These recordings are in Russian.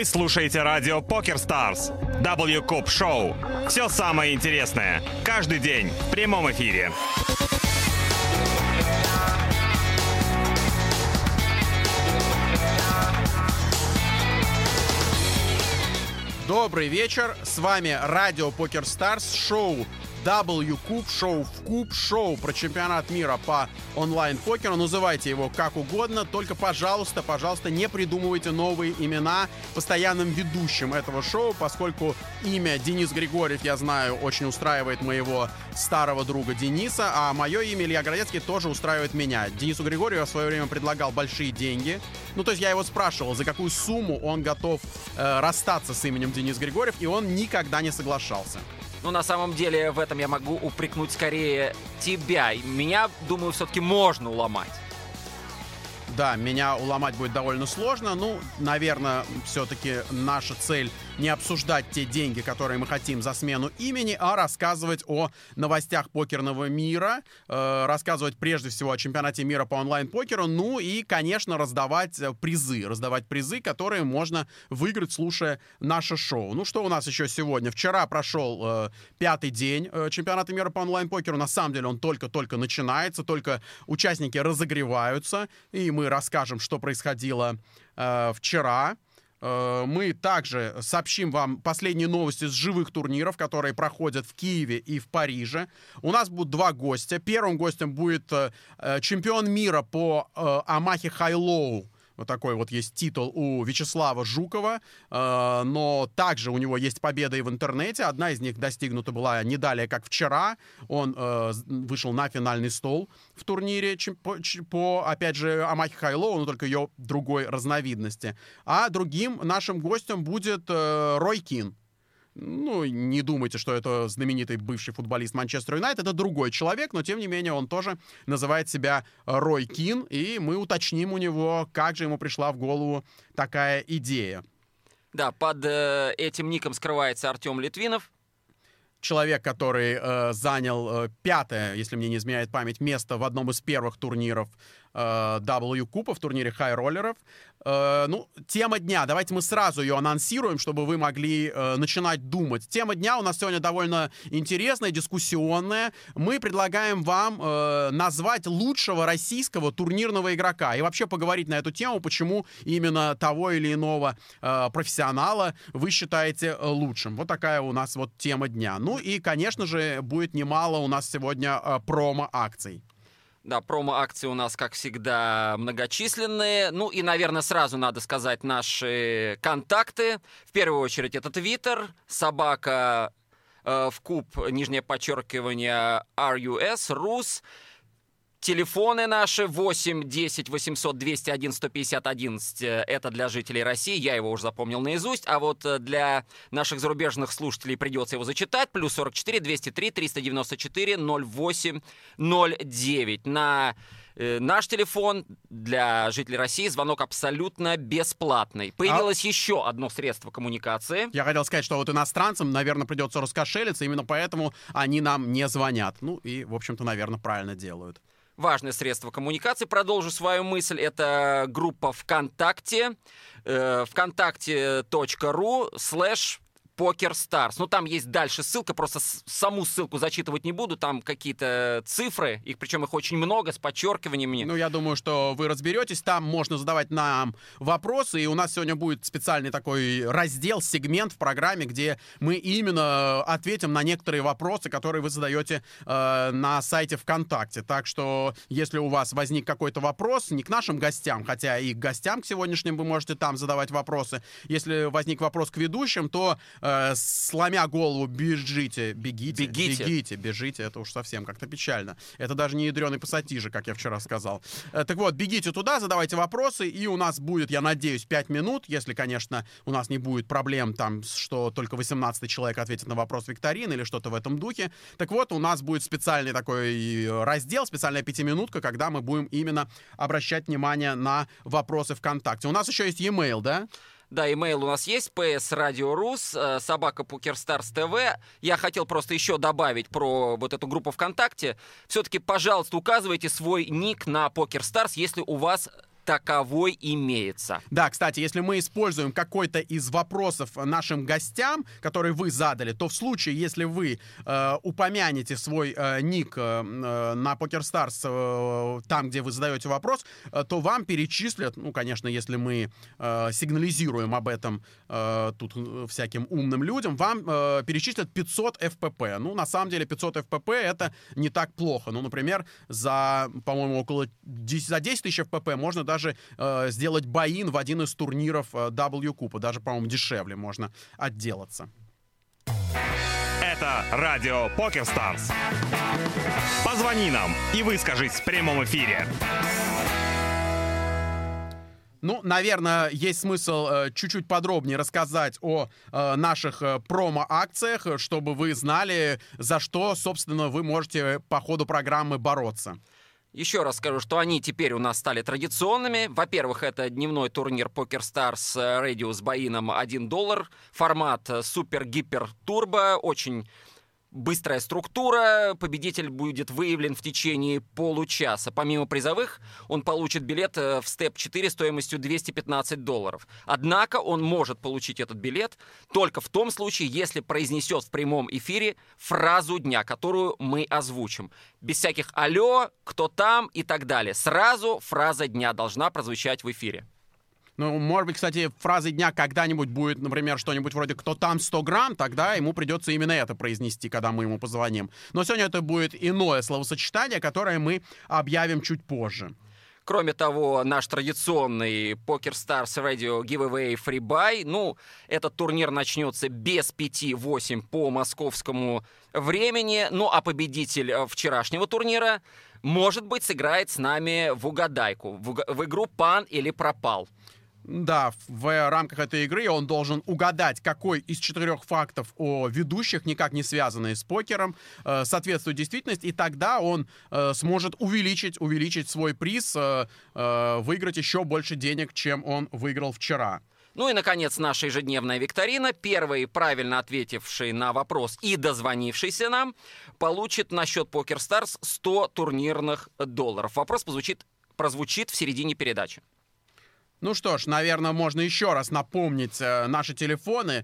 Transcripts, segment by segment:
Вы слушаете радио Poker Stars, W-Cup Show. Все самое интересное каждый день в прямом эфире. Добрый вечер, с вами радио Poker Stars, шоу W-Cup, шоу в Куб, шоу про чемпионат мира по онлайн-покеру. Называйте его как угодно, только, пожалуйста, не придумывайте новые имена постоянным ведущим этого шоу, поскольку имя Денис Григорьев, я знаю, очень устраивает моего старого друга Дениса, а мое имя Илья Городецкий тоже устраивает меня. Денису Григорьеву я в свое время предлагал большие деньги. Ну, то есть я его спрашивал, за какую сумму он готов расстаться с именем Денис Григорьев, и он никогда не соглашался. Ну, на самом деле, в этом я могу упрекнуть скорее тебя. Меня, думаю, все-таки можно уломать. Да, меня уломать будет довольно сложно. Ну, наверное, все-таки наша цель не обсуждать те деньги, которые мы хотим за смену имени, а рассказывать о новостях покерного мира, рассказывать прежде всего о чемпионате мира по онлайн-покеру, ну и, конечно, раздавать призы, которые можно выиграть, слушая наше шоу. Ну, что у нас еще сегодня? Вчера прошел 5-й день чемпионата мира по онлайн-покеру. На самом деле он только-только начинается, только участники разогреваются, и мы расскажем, что происходило вчера. Мы также сообщим вам последние новости с живых турниров, которые проходят в Киеве и в Париже. У нас будут два гостя. Первым гостем будет чемпион мира по Амахи Хай-Лоу. Вот такой вот есть титул у Вячеслава Жукова, но также у него есть победа и в интернете. Одна из них достигнута была не далее, как вчера. Он вышел на финальный стол в турнире по, опять же, Амахи Хай-Лоу, но только ее другой разновидности. А другим нашим гостем будет Рой Кин. Ну, не думайте, что это знаменитый бывший футболист Манчестер Юнайтед. Это другой человек, но, тем не менее, он тоже называет себя Рой Кин. И мы уточним у него, как же ему пришла в голову такая идея. Да, под этим ником скрывается Артем Литвинов. Человек, который занял 5-е, если мне не изменяет память, место в одном из первых турниров W-Купа, в турнире хай-роллеров. Ну, тема дня. Давайте мы сразу ее анонсируем, чтобы вы могли начинать думать. Тема дня у нас сегодня довольно интересная, дискуссионная. Мы предлагаем вам назвать лучшего российского турнирного игрока и вообще поговорить на эту тему, почему именно того или иного профессионала вы считаете лучшим. Вот такая у нас вот тема дня. Ну и, конечно же, будет немало у нас сегодня промо-акций. Да, промо-акции у нас, как всегда, многочисленные. Ну и, наверное, сразу надо сказать наши контакты. В первую очередь это Twitter, собака в куб, нижнее подчеркивание, RUS. Телефоны наши 8 10 800 201 150 11. Это для жителей России, я его уже запомнил наизусть. А вот для наших зарубежных слушателей придется его зачитать. Плюс 44 203 394 08 09. На наш телефон для жителей России звонок абсолютно бесплатный. Появилось еще одно средство коммуникации. Я хотел сказать, что вот иностранцам, наверное, придется раскошелиться, именно поэтому они нам не звонят. Ну и, в общем-то, наверное, правильно делают. Важное средство коммуникации. Продолжу свою мысль. Это группа ВКонтакте. vkontakte.ru/PokerStars. Ну, там есть дальше ссылка, просто саму ссылку зачитывать не буду, там какие-то цифры, причем их очень много, с подчеркиваниями. Ну, я думаю, что вы разберетесь, там можно задавать нам вопросы, и у нас сегодня будет специальный такой раздел, сегмент в программе, где мы именно ответим на некоторые вопросы, которые вы задаете на сайте ВКонтакте. Так что, если у вас возник какой-то вопрос, не к нашим гостям, хотя и к гостям к сегодняшним вы можете там задавать вопросы, если возник вопрос к ведущим, то сломя голову, бежите, бежите, это уж совсем как-то печально. Это даже не ядреный пассатижи, как я вчера сказал. Так вот, бегите туда, задавайте вопросы, и у нас будет, я надеюсь, 5 минут, если, конечно, у нас не будет проблем там, что только 18-й человек ответит на вопрос викторины или что-то в этом духе. Так вот, у нас будет специальный такой раздел, специальная 5-минутка, когда мы будем именно обращать внимание на вопросы ВКонтакте. У нас еще есть e-mail, да? Да, имейл у нас есть, ps.radio.rus, собака PokerStars TV. Я хотел просто еще добавить про вот эту группу ВКонтакте. Все-таки, пожалуйста, указывайте свой ник на PokerStars, если у вас таковой имеется. Да, кстати, если мы используем какой-то из вопросов нашим гостям, который вы задали, то в случае, если вы упомянете свой ник на PokerStars там, где вы задаете вопрос, то вам перечислят, ну, конечно, если мы сигнализируем об этом тут всяким умным людям, вам перечислят 500 FPP. Ну, на самом деле, 500 FPP это не так плохо. Ну, например, по-моему, за 10 тысяч FPP можно даже сделать бай-ин в один из турниров W-Купа. Даже, по-моему, дешевле можно отделаться. Это радио PokerStars. Позвони нам и выскажись в прямом эфире. Ну, наверное, есть смысл чуть-чуть подробнее рассказать о наших промо-акциях, чтобы вы знали, за что, собственно, вы можете по ходу программы бороться. Еще раз скажу, что они теперь у нас стали традиционными. Во-первых, это дневной турнир PokerStars Radio с бай-ином $1. Формат супер-гипер-турбо. Очень быстрая структура. Победитель будет выявлен в течение получаса. Помимо призовых, он получит билет в степ 4 стоимостью $215. Однако он может получить этот билет только в том случае, если произнесет в прямом эфире фразу дня, которую мы озвучим. Без всяких «алло», «кто там» и так далее. Сразу фраза дня должна прозвучать в эфире. Ну, может быть, кстати, фразой дня когда-нибудь будет, например, что-нибудь вроде «кто там 100 грамм», тогда ему придется именно это произнести, когда мы ему позвоним. Но сегодня это будет иное словосочетание, которое мы объявим чуть позже. Кроме того, наш традиционный PokerStars Radio Giveaway Free Buy. Ну, этот турнир начнется без 5-8 по московскому времени. Ну, а победитель вчерашнего турнира, может быть, сыграет с нами в угадайку, в игру «Пан или пропал». Да, в рамках этой игры он должен угадать, какой из 4 фактов о ведущих, никак не связанные с покером, соответствует действительности, и тогда он сможет увеличить свой приз, выиграть еще больше денег, чем он выиграл вчера. Ну и, наконец, наша ежедневная викторина. Первый, правильно ответивший на вопрос и дозвонившийся нам, получит на счет PokerStars $100 турнирных долларов. Вопрос прозвучит в середине передачи. Ну что ж, наверное, можно еще раз напомнить наши телефоны.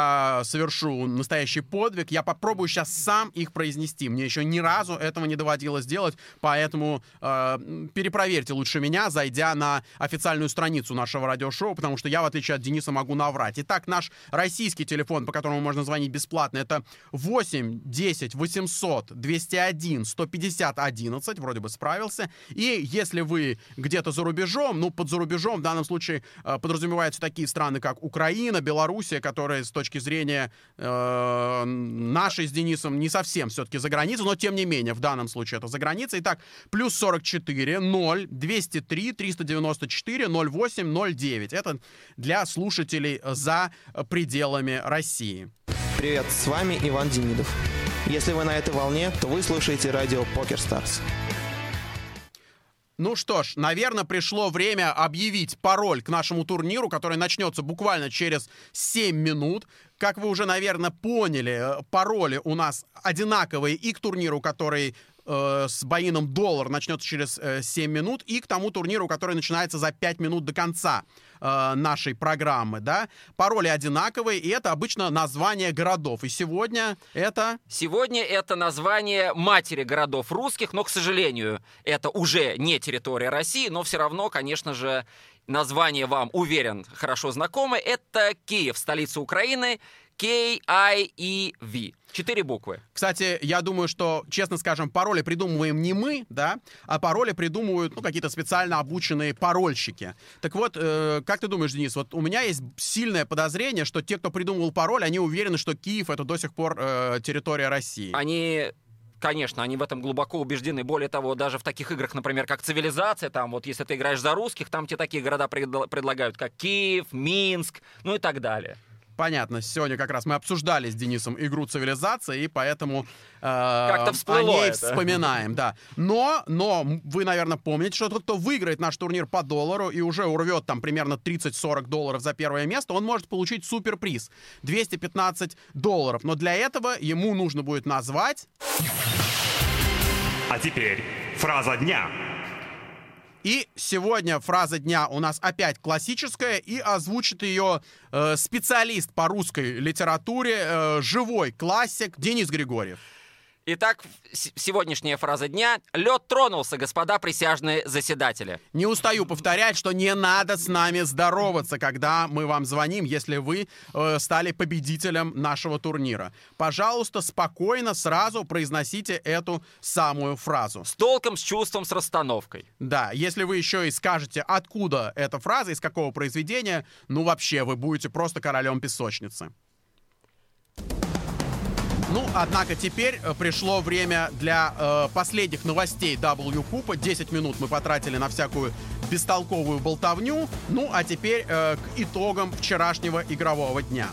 Я совершу настоящий подвиг. Я попробую сейчас сам их произнести. Мне еще ни разу этого не доводилось делать, поэтому перепроверьте лучше меня, зайдя на официальную страницу нашего радиошоу, потому что я, в отличие от Дениса, могу наврать. Итак, наш российский телефон, по которому можно звонить бесплатно, это 8 10 800 201 150 11. Вроде бы справился. И если вы где-то за рубежом, ну, под за рубежом в данном случае подразумеваются такие страны, как Украина, Белоруссия, которые с точки зрения нашей с Денисом не совсем все-таки за границей, но тем не менее в данном случае это за границей. Итак, плюс 44 0 203 394 08 09. Это для слушателей за пределами России. Привет, с вами Иван Демидов. Если вы на этой волне, то вы слушаете радио PokerStars. Ну что ж, наверное, пришло время объявить пароль к нашему турниру, который начнется буквально через 7 минут. Как вы уже, наверное, поняли, пароли у нас одинаковые и к турниру, который с бай-ином $1 начнется через 7 минут, и к тому турниру, который начинается за 5 минут до конца нашей программы, да. Пароли одинаковые, и это обычно название городов. И сегодня это... Сегодня это название матери городов русских, но, к сожалению, это уже не территория России, но все равно, конечно же, название вам, уверен, хорошо знакомо. Это Киев, столица Украины, K-I-E-V. 4 буквы. Кстати, я думаю, что, честно скажем, пароли придумываем не мы, да, а пароли придумывают, ну, какие-то специально обученные парольщики. Так вот, как ты думаешь, Денис, вот у меня есть сильное подозрение, что те, кто придумывал пароль, они уверены, что Киев — это до сих пор территория России. Конечно, они в этом глубоко убеждены. Более того, даже в таких играх, например, как «Цивилизация», там вот если ты играешь за русских, там тебе такие города предлагают, как Киев, Минск, ну и так далее. Понятно. Сегодня как раз мы обсуждали с Денисом игру «Цивилизация», и поэтому как-то всплыло о ней это. вспоминаем, да. Но вы, наверное, помните, что тот, кто выиграет наш турнир по $1 и уже урвет там примерно $30-40 за первое место, он может получить суперприз — $215. Но для этого ему нужно будет назвать... А теперь фраза дня. И сегодня фраза дня у нас опять классическая, и озвучит ее специалист по русской литературе, живой классик Денис Григорьев. Итак, сегодняшняя фраза дня. Лед тронулся, господа присяжные заседатели. Не устаю повторять, что не надо с нами здороваться, когда мы вам звоним, если вы стали победителем нашего турнира. Пожалуйста, спокойно сразу произносите эту самую фразу. С толком, с чувством, с расстановкой. Да, если вы еще и скажете, откуда эта фраза, из какого произведения, ну вообще, вы будете просто королем песочницы. Ну, однако теперь пришло время для последних новостей W-Купа. 10 минут мы потратили на всякую бестолковую болтовню. Ну, а теперь к итогам вчерашнего игрового дня.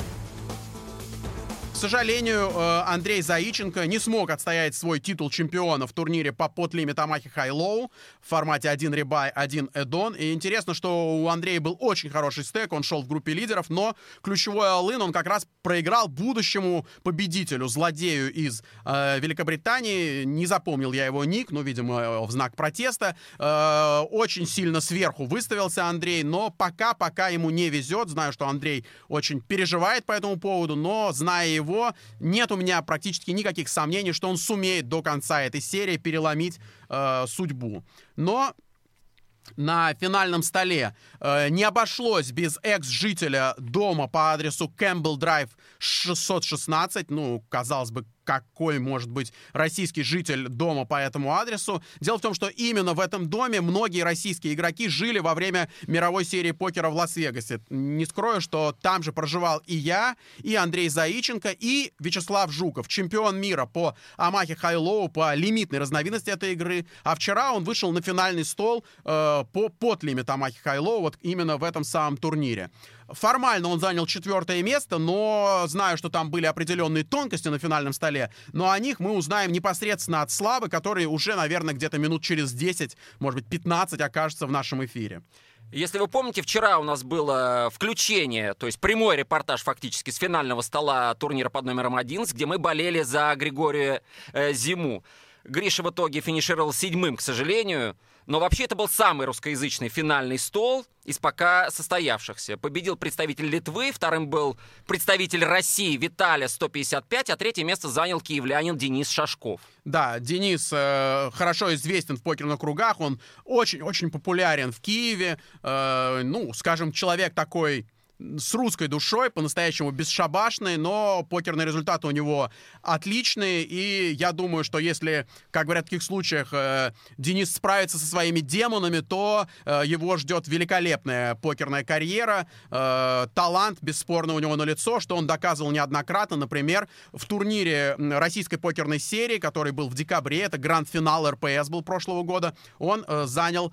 К сожалению, Андрей Заиченко не смог отстоять свой титул чемпиона в турнире по подлимит Амахи Хай-Лоу в формате 1 ребай, 1 эддон. И интересно, что у Андрея был очень хороший стек, он шел в группе лидеров, но ключевой all-in он как раз проиграл будущему победителю, злодею из Великобритании. Не запомнил я его ник, ну, видимо, в знак протеста. Очень сильно сверху выставился Андрей, но пока ему не везет. Знаю, что Андрей очень переживает по этому поводу, но, зная его, нет у меня практически никаких сомнений, что он сумеет до конца этой серии переломить судьбу. Но на финальном столе не обошлось без экс-жителя дома по адресу Кэмпбелл Драйв 616. Ну, казалось бы, какой может быть российский житель дома по этому адресу. Дело в том, что именно в этом доме многие российские игроки жили во время мировой серии покера в Лас-Вегасе. Не скрою, что там же проживал и я, и Андрей Заиченко, и Вячеслав Жуков, чемпион мира по Амахи Хай-Лоу, по лимитной разновидности этой игры. А вчера он вышел на финальный стол по подлимит Амахи Хай-Лоу, вот именно в этом самом турнире. Формально он занял 4-е место, но знаю, что там были определенные тонкости на финальном столе, но о них мы узнаем непосредственно от Славы, который уже, наверное, где-то минут через 10, может быть, 15 окажется в нашем эфире. Если вы помните, вчера у нас было включение, то есть прямой репортаж фактически с финального стола турнира под номером 11, где мы болели за Григория Зиму. Гриша в итоге финишировал 7-м, к сожалению. Но вообще это был самый русскоязычный финальный стол из пока состоявшихся. Победил представитель Литвы, вторым был представитель России Виталий 155, а третье место занял киевлянин Денис Шашков. Да, Денис хорошо известен в покерных кругах, он очень-очень популярен в Киеве. Ну, скажем, человек такой с русской душой, по-настоящему бесшабашный, но покерные результаты у него отличные, и я думаю, что если, как говорят в таких случаях, Денис справится со своими демонами, то его ждет великолепная покерная карьера, талант бесспорно у него налицо, что он доказывал неоднократно, например, в турнире российской покерной серии, который был в декабре, это гранд-финал РПС был прошлого года, он занял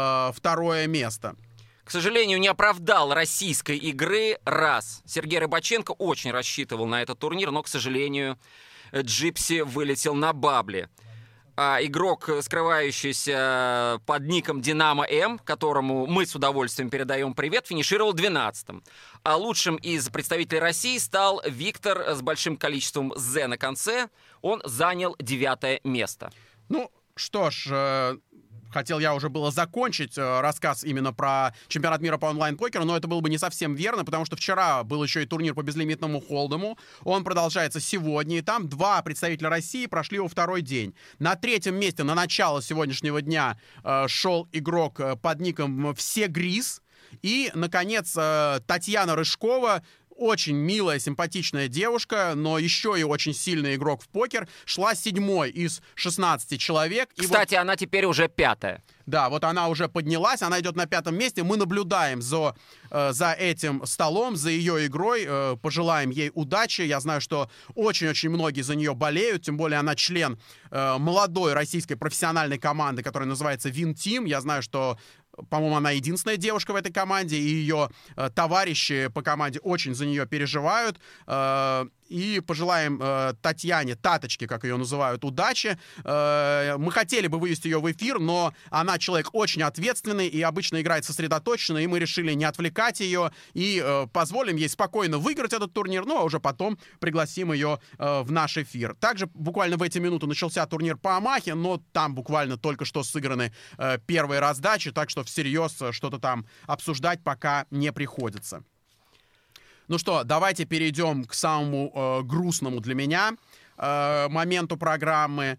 2-е место. К сожалению, не оправдал российской игры раз. Сергей Рыбаченко очень рассчитывал на этот турнир, но, к сожалению, Джипси вылетел на бабле. А игрок, скрывающийся под ником Динамо М, которому мы с удовольствием передаем привет, финишировал 12-м. А лучшим из представителей России стал Виктор с большим количеством «З» на конце. Он занял 9-е место. Ну, что ж... Хотел я уже было закончить рассказ именно про чемпионат мира по онлайн-покеру, но это было бы не совсем верно, потому что вчера был еще и турнир по безлимитному холдему. Он продолжается сегодня, и там 2 представителя России прошли его 2-й день. На 3-м месте на начало сегодняшнего дня шел игрок под ником Всегриз. И, наконец, Татьяна Рыжкова, очень милая, симпатичная девушка, но еще и очень сильный игрок в покер, шла 7-й из 16 человек. Кстати, она теперь уже 5-я. Да, вот она уже поднялась, она идет на 5-м месте. Мы наблюдаем за этим столом, за ее игрой. Пожелаем ей удачи. Я знаю, что очень-очень многие за нее болеют, тем более она член молодой российской профессиональной команды, которая называется Win Team. Я знаю, что, по-моему, она единственная девушка в этой команде, и ее товарищи по команде очень за нее переживают. и пожелаем Татьяне, Таточке, как ее называют, удачи. Мы хотели бы вывести ее в эфир, но она человек очень ответственный и обычно играет сосредоточенно, и мы решили не отвлекать ее и позволим ей спокойно выиграть этот турнир, ну а уже потом пригласим ее в наш эфир. Также буквально в эти минуты начался турнир по Амахе, но там буквально только что сыграны первые раздачи, так что всерьез что-то там обсуждать пока не приходится. Ну что, давайте перейдем к самому грустному для меня моменту программы.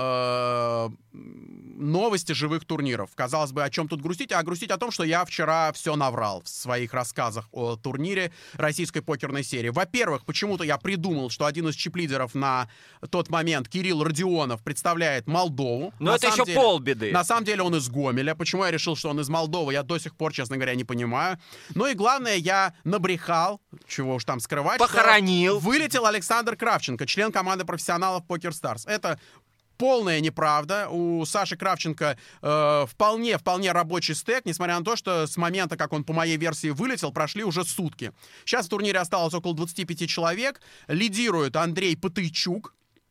Новости живых турниров. Казалось бы, о чем тут грустить? А грустить о том, что я вчера все наврал в своих рассказах о турнире российской покерной серии. Во-первых, почему-то я придумал, что один из чип-лидеров на тот момент, Кирилл Родионов, представляет Молдову. Но это еще полбеды. На самом деле он из Гомеля. Почему я решил, что он из Молдовы, я до сих пор, честно говоря, не понимаю. Ну и главное, я набрехал, чего уж там скрывать. Похоронил. Вылетел Александр Кравченко, член команды профессионалов Poker Stars. Это полная неправда. У Саши Кравченко вполне рабочий стек, несмотря на то, что с момента, как он по моей версии вылетел, прошли уже сутки. Сейчас в турнире осталось около 25 человек. Лидирует Андрей Патыйчук,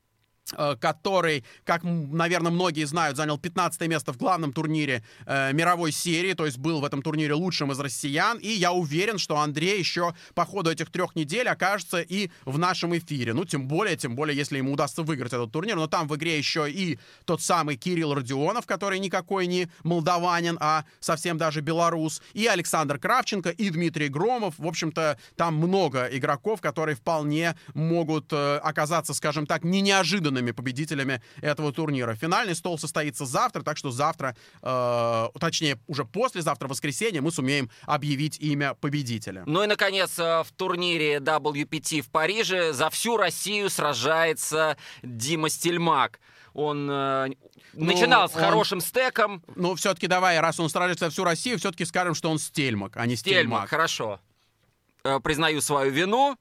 который, как, наверное, многие знают, занял 15 место в главном турнире мировой серии, то есть был в этом турнире лучшим из россиян, и я уверен, что Андрей еще по ходу этих 3 недель окажется и в нашем эфире. Ну, тем более, если ему удастся выиграть этот турнир, но там в игре еще и тот самый Кирилл Родионов, который никакой не молдаванин, а совсем даже белорус, и Александр Кравченко, и Дмитрий Громов. В общем-то, там много игроков, которые вполне могут оказаться, скажем так, не неожиданными победителями этого турнира. Финальный стол состоится завтра, так что завтра, точнее, уже послезавтра, воскресенье, мы сумеем объявить имя победителя. Ну и, наконец, в турнире WPT в Париже за всю Россию сражается Дима Стельмак. Он начинал с хорошим стеком. Ну, все-таки давай, раз он сражается за всю Россию, все-таки скажем, что он Стельмак, а не Стельмак. Хорошо. Признаю свою вину.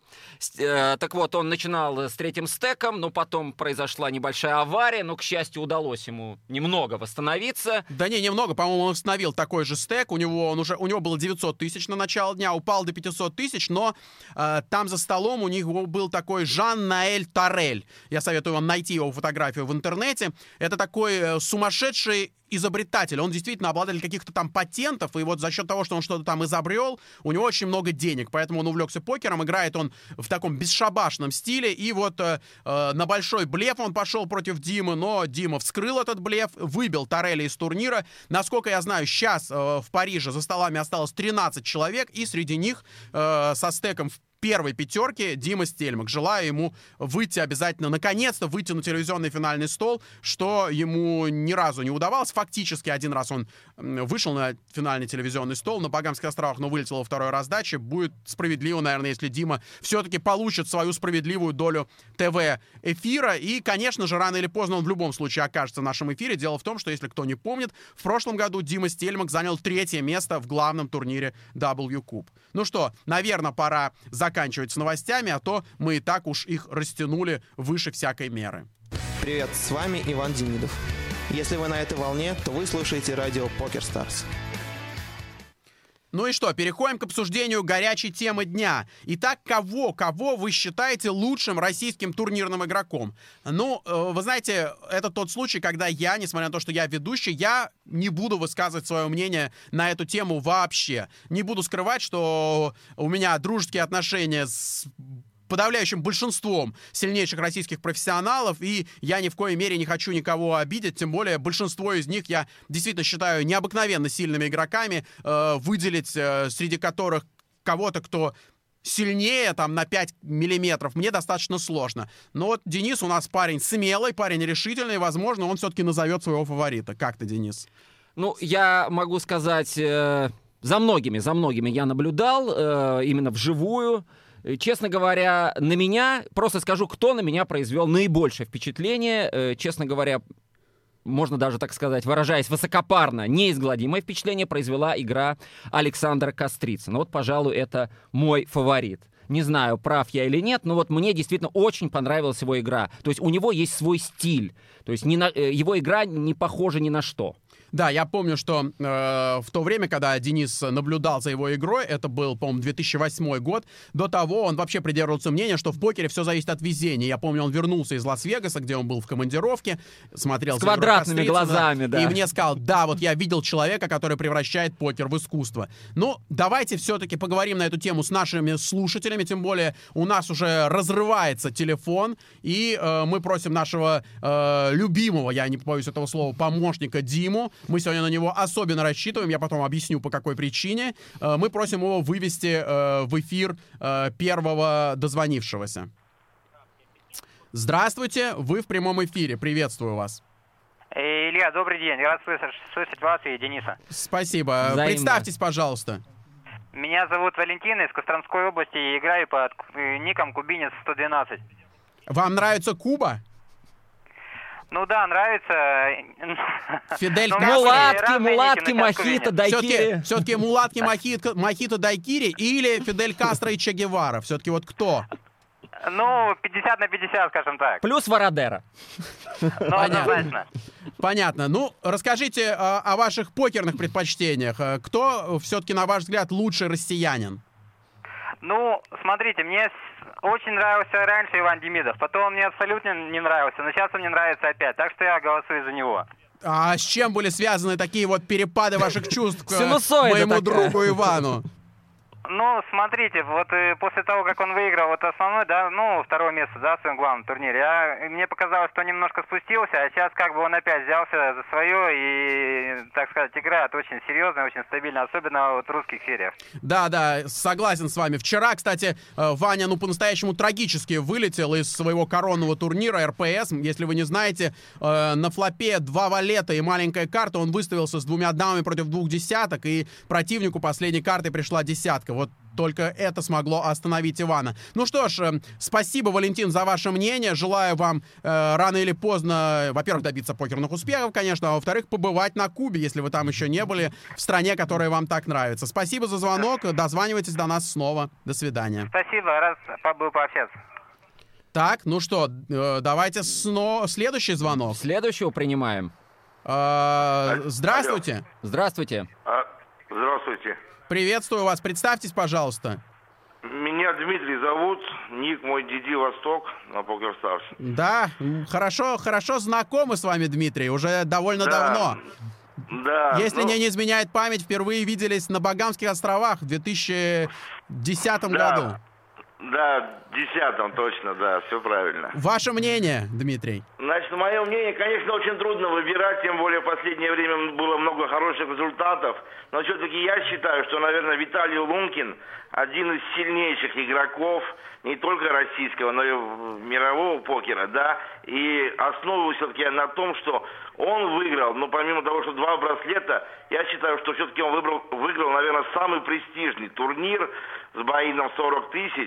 Так вот, он начинал с 3-м стеком, но потом произошла небольшая авария, но, к счастью, удалось ему немного восстановиться. Да не, немного. По-моему, он восстановил такой же стек. У него было 900 тысяч на начало дня, упал до 500 тысяч, но там за столом у него был такой Жан-Наэль Тарель. Я советую вам найти его фотографию в интернете. Это такой сумасшедший изобретатель. Он действительно обладатель каких-то там патентов, и вот за счет того, что он что-то там изобрел, у него очень много денег, поэтому он увлекся покером, играет он в таком бесшабашном стиле, и вот на большой блеф он пошел против Димы, но Дима вскрыл этот блеф, выбил Тареля из турнира. Насколько я знаю, сейчас в Париже за столами осталось 13 человек, и среди них со стеком в первой пятерке Дима Стельмак. Желаю ему выйти обязательно, наконец-то выйти на телевизионный финальный стол, что ему ни разу не удавалось. Фактически один раз он вышел на финальный телевизионный стол на Багамских островах, но вылетел во второй раздаче. Будет справедливо, наверное, если Дима все-таки получит свою справедливую долю ТВ-эфира. И, конечно же, рано или поздно он в любом случае окажется в нашем эфире. Дело в том, что, если кто не помнит, в прошлом году Дима Стельмак занял 3-е место в главном турнире W-Cup. Ну что, наверное, пора заканчивать с новостями, а то мы и так уж их растянули выше всякой меры. Привет, с вами Иван Демидов. Если вы на этой волне, то вы слушаете радио Poker Stars. Ну и что, переходим к обсуждению горячей темы дня. Итак, кого вы считаете лучшим российским турнирным игроком? Ну, вы знаете, это тот случай, когда я, несмотря на то, что я ведущий, я не буду высказывать свое мнение на эту тему вообще. Не буду скрывать, что у меня дружеские отношения с подавляющим большинством сильнейших российских профессионалов, и я ни в коей мере не хочу никого обидеть, тем более большинство из них я действительно считаю необыкновенно сильными игроками, выделить среди которых кого-то, кто сильнее там на 5 миллиметров, мне достаточно сложно. Но вот Денис у нас парень смелый, парень решительный, возможно, он все-таки назовет своего фаворита. Как ты, Денис? Ну, я могу сказать, за многими я наблюдал именно вживую. Честно говоря, на меня, просто скажу, кто на меня произвел наибольшее впечатление. Честно говоря, можно даже так сказать, выражаясь высокопарно, неизгладимое впечатление произвела игра Александра Кострицына. Вот, пожалуй, это мой фаворит. Не знаю, прав я или нет, но вот мне действительно очень понравилась его игра. То есть у него есть свой стиль. То есть его игра не похожа ни на что. Да, я помню, что в то время, когда Денис наблюдал за его игрой, это был, по-моему, 2008 год, до того он вообще придерживался мнения, что в покере все зависит от везения. Я помню, он вернулся из Лас-Вегаса, где он был в командировке, смотрел... С квадратными глазами, да. И мне сказал, да, вот я видел человека, который превращает покер в искусство. Ну, давайте все-таки поговорим на эту тему с нашими слушателями, тем более у нас уже разрывается телефон, и мы просим нашего любимого, я не побоюсь этого слова, помощника Диму. Мы сегодня на него особенно рассчитываем, я потом объясню, по какой причине. Мы просим его вывести в эфир первого дозвонившегося. Здравствуйте, вы в прямом эфире, приветствую вас. Илья, добрый день, рад слышать вас и Дениса. Спасибо. Взаимно. Представьтесь, пожалуйста. Меня зовут Валентин, из Костромской области, и играю под ником Кубинец 112. Вам нравится Куба? Ну да, нравится. Фидель Ну, Кастро? Мулатки, мохито, дайкири. Все-таки мулатки, мохито, дайкири или Фидель Кастро и Че Гевара? Все-таки вот кто? Ну, 50 на 50, скажем так. Плюс Вородера. Ну, однозначно. Понятно. Ну, расскажите о ваших покерных предпочтениях. Кто все-таки, на ваш взгляд, лучший россиянин? Ну, смотрите, мне очень нравился раньше Иван Демидов, потом он мне абсолютно не нравился, но сейчас он мне нравится опять, так что я голосую за него. А с чем были связаны такие вот перепады ваших чувств к Синусоида моему такая. другу Ивану? Ну, смотрите, вот после того, как он выиграл вот основной, да, ну, второе место, да, в своем главном турнире, мне показалось, что он немножко спустился, а сейчас как бы он опять взялся за свое и, так сказать, играет очень серьезно, очень стабильно, особенно вот в русских сериях. Да, согласен с вами. Вчера, кстати, Ваня, ну, по-настоящему трагически вылетел из своего коронного турнира РПС. Если вы не знаете, на флопе 2 валета и маленькая карта, он выставился с 2 дамами против 2 десяток, и противнику последней картой пришла десятка. Вот только это смогло остановить Ивана. Ну что ж, спасибо, Валентин, за ваше мнение. Желаю вам рано или поздно, во-первых, добиться покерных успехов, конечно, а во-вторых, побывать на Кубе, если вы там еще не были, в стране, которая вам так нравится. Спасибо за звонок. Дозванивайтесь до нас снова. До свидания. Спасибо, рад был пообщаться. Так, ну что, давайте следующий звонок. Следующего принимаем. Здравствуйте. Здравствуйте. Здравствуйте. Приветствую вас. Представьтесь, пожалуйста. Меня Дмитрий зовут, ник мой Диди Восток на PokerStars. Да, хорошо знакомы с вами, Дмитрий, уже довольно давно. Да. Если мне не изменяет память, впервые виделись на Багамских островах в 2010 году. Да, в 10-м точно, да, все правильно. Ваше мнение, Дмитрий? Значит, мое мнение, конечно, очень трудно выбирать, тем более в последнее время было много хороших результатов. Но все-таки я считаю, что, наверное, Виталий Лункин один из сильнейших игроков не только российского, но и мирового покера, да. И основываюсь все-таки на том, что он выиграл, но помимо того, что 2 браслета, я считаю, что все-таки он выиграл, наверное, самый престижный турнир с боином 40 тысяч.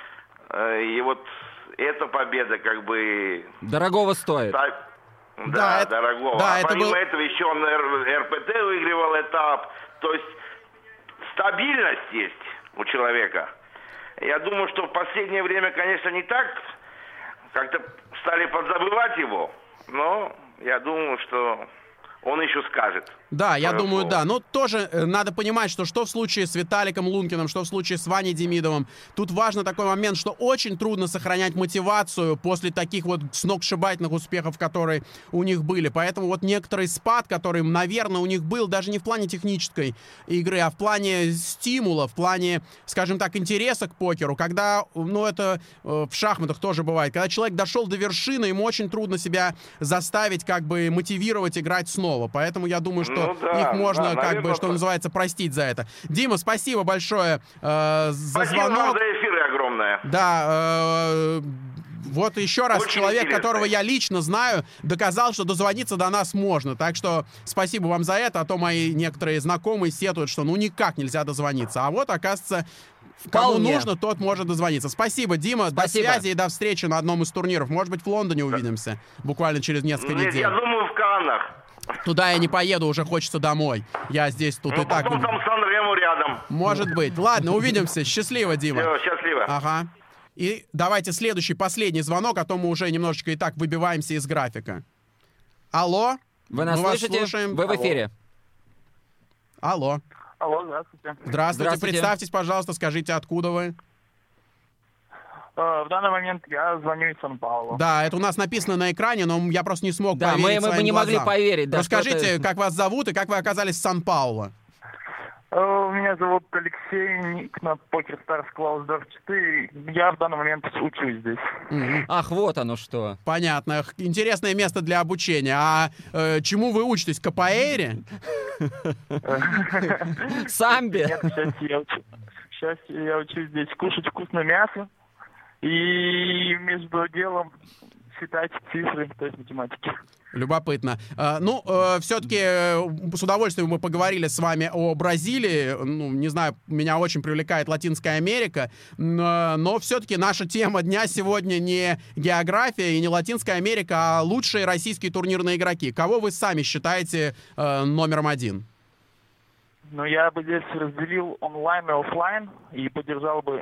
И вот эта победа как бы... Дорогого стоит. Да, дорогого. Да, а это помимо был... этого еще он РПТ выигрывал этап. То есть стабильность есть у человека. Я думаю, что в последнее время, конечно, не так. Как-то стали подзабывать его. Но я думаю, что он еще скажет. Да, я думаю, слово. да. Но тоже надо понимать, что в случае с Виталиком Лункиным, что в случае с Ваней Демидовым, тут важно такой момент, что очень трудно сохранять мотивацию после таких вот сногсшибательных успехов, которые у них были. Поэтому вот некоторый спад, который, наверное, у них был, даже не в плане технической игры, а в плане стимула, в плане, скажем так, интереса к покеру, когда, ну, это в шахматах тоже бывает, когда человек дошел до вершины, ему очень трудно себя заставить, как бы, мотивировать играть снова. Поэтому я думаю, что их можно, как бы, что называется, простить за это. Дима, спасибо большое за Спасибо звонок. вам за эфиры огромное. Да, вот еще раз Очень человек, интересно. которого я лично знаю, доказал, что дозвониться до нас можно. Так что спасибо вам за это, а то мои некоторые знакомые сетуют, что ну никак нельзя дозвониться. А вот, оказывается, кому Вполне. нужно, тот может дозвониться. Спасибо, Дима. Спасибо. До связи и до встречи на одном из турниров. Может быть, в Лондоне увидимся буквально через несколько Нет, недель. я думаю, в Каннах. Туда я не поеду, уже хочется домой. Я здесь тут Ну, и так... потом там Сан-Рему рядом. Может быть. Ладно, увидимся. Счастливо, Дима. Все, счастливо. Ага. И давайте следующий, последний звонок, а то мы уже немножечко и так выбиваемся из графика. Алло? Вы нас Мы вас слышите? слушаем. Вы в эфире. Алло. Алло, здравствуйте. Здравствуйте. Представьтесь, пожалуйста, скажите, откуда вы? В данный момент я звоню из Сан-Паулу. Да, это у нас написано на экране, но я просто не смог Да, поверить мы своим не могли глазам. поверить. Да, Расскажите, что-то- как вас зовут и как вы оказались в Сан-Паулу? Меня зовут Алексей, ник на Poker Stars Клаусдорф 4. Я в данный момент учусь здесь. Ах, вот оно что. Понятно. Интересное место для обучения. А чему вы учитесь? Капоэйре? Самби. Нет, к счастью, я учусь здесь кушать вкусное мясо и между делом считать цифры, то есть математики. Любопытно. Все-таки с удовольствием мы поговорили с вами о Бразилии. Ну, не знаю, меня очень привлекает Латинская Америка, но все-таки наша тема дня сегодня не география и не Латинская Америка, а лучшие российские турнирные игроки. Кого вы сами считаете номером один? Ну, я бы здесь разделил онлайн и офлайн и поддержал бы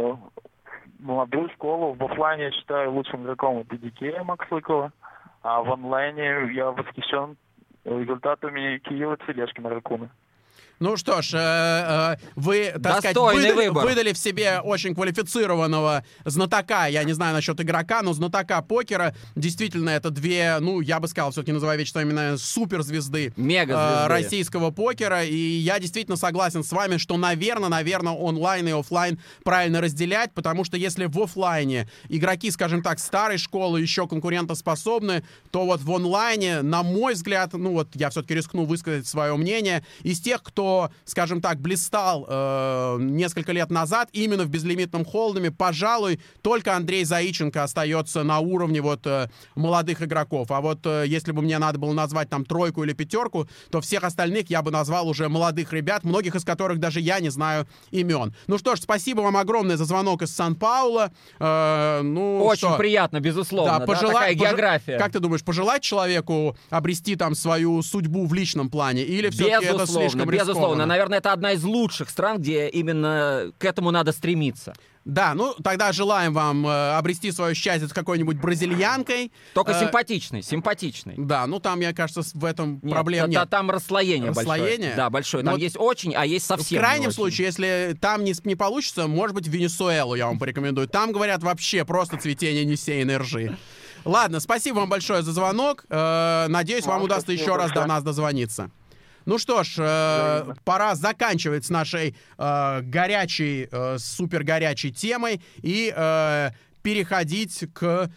молодую школу. В офлайне я считаю лучшим игроком PDK Максыкова, а в онлайне я восхищен результатами Кирилла Тележкина Ракуна. Ну что ж, вы, так сказать, Достойный выбор. выдали в себе очень квалифицированного знатока, я не знаю насчет игрока, но знатока покера. Действительно, это две, ну, я бы сказал, все-таки называя вещи своими, наверное, суперзвезды Мегазвезды. российского покера. И я действительно согласен с вами, что, наверное, онлайн и офлайн правильно разделять, потому что если в офлайне игроки, скажем так, старой школы еще конкурентоспособны, то вот в онлайне, на мой взгляд, ну вот я все-таки рискну высказать свое мнение, из тех, кто, скажем так, блистал несколько лет назад именно в безлимитном холдеме, пожалуй, только Андрей Заиченко остается на уровне вот молодых игроков. А вот если бы мне надо было назвать там тройку или пятерку, то всех остальных я бы назвал уже молодых ребят, многих из которых даже я не знаю имен. Ну что ж, спасибо вам огромное за звонок из Сан-Пауло. Очень приятно, безусловно. Да, такая география. Как ты думаешь, пожелать человеку обрести там свою судьбу в личном плане? Или все-таки это слишком рискованно? Безусловно. Наверное, это одна из лучших стран, где именно к этому надо стремиться. Да, ну тогда желаем вам обрести свое счастье с какой-нибудь бразильянкой. Только симпатичный. Да, ну там, мне кажется, в этом проблем нет. Там расслоение большое. Да, большое. Там есть очень, а есть совсем в крайнем не очень. случае, если там не получится, может быть, Венесуэлу я вам порекомендую. Там, говорят, вообще просто цветение несеянной ржи. Ладно, спасибо вам большое за звонок. Надеюсь, вам удастся еще раз до нас дозвониться. Ну что ж, пора заканчивать с нашей горячей, супер горячей темой и переходить к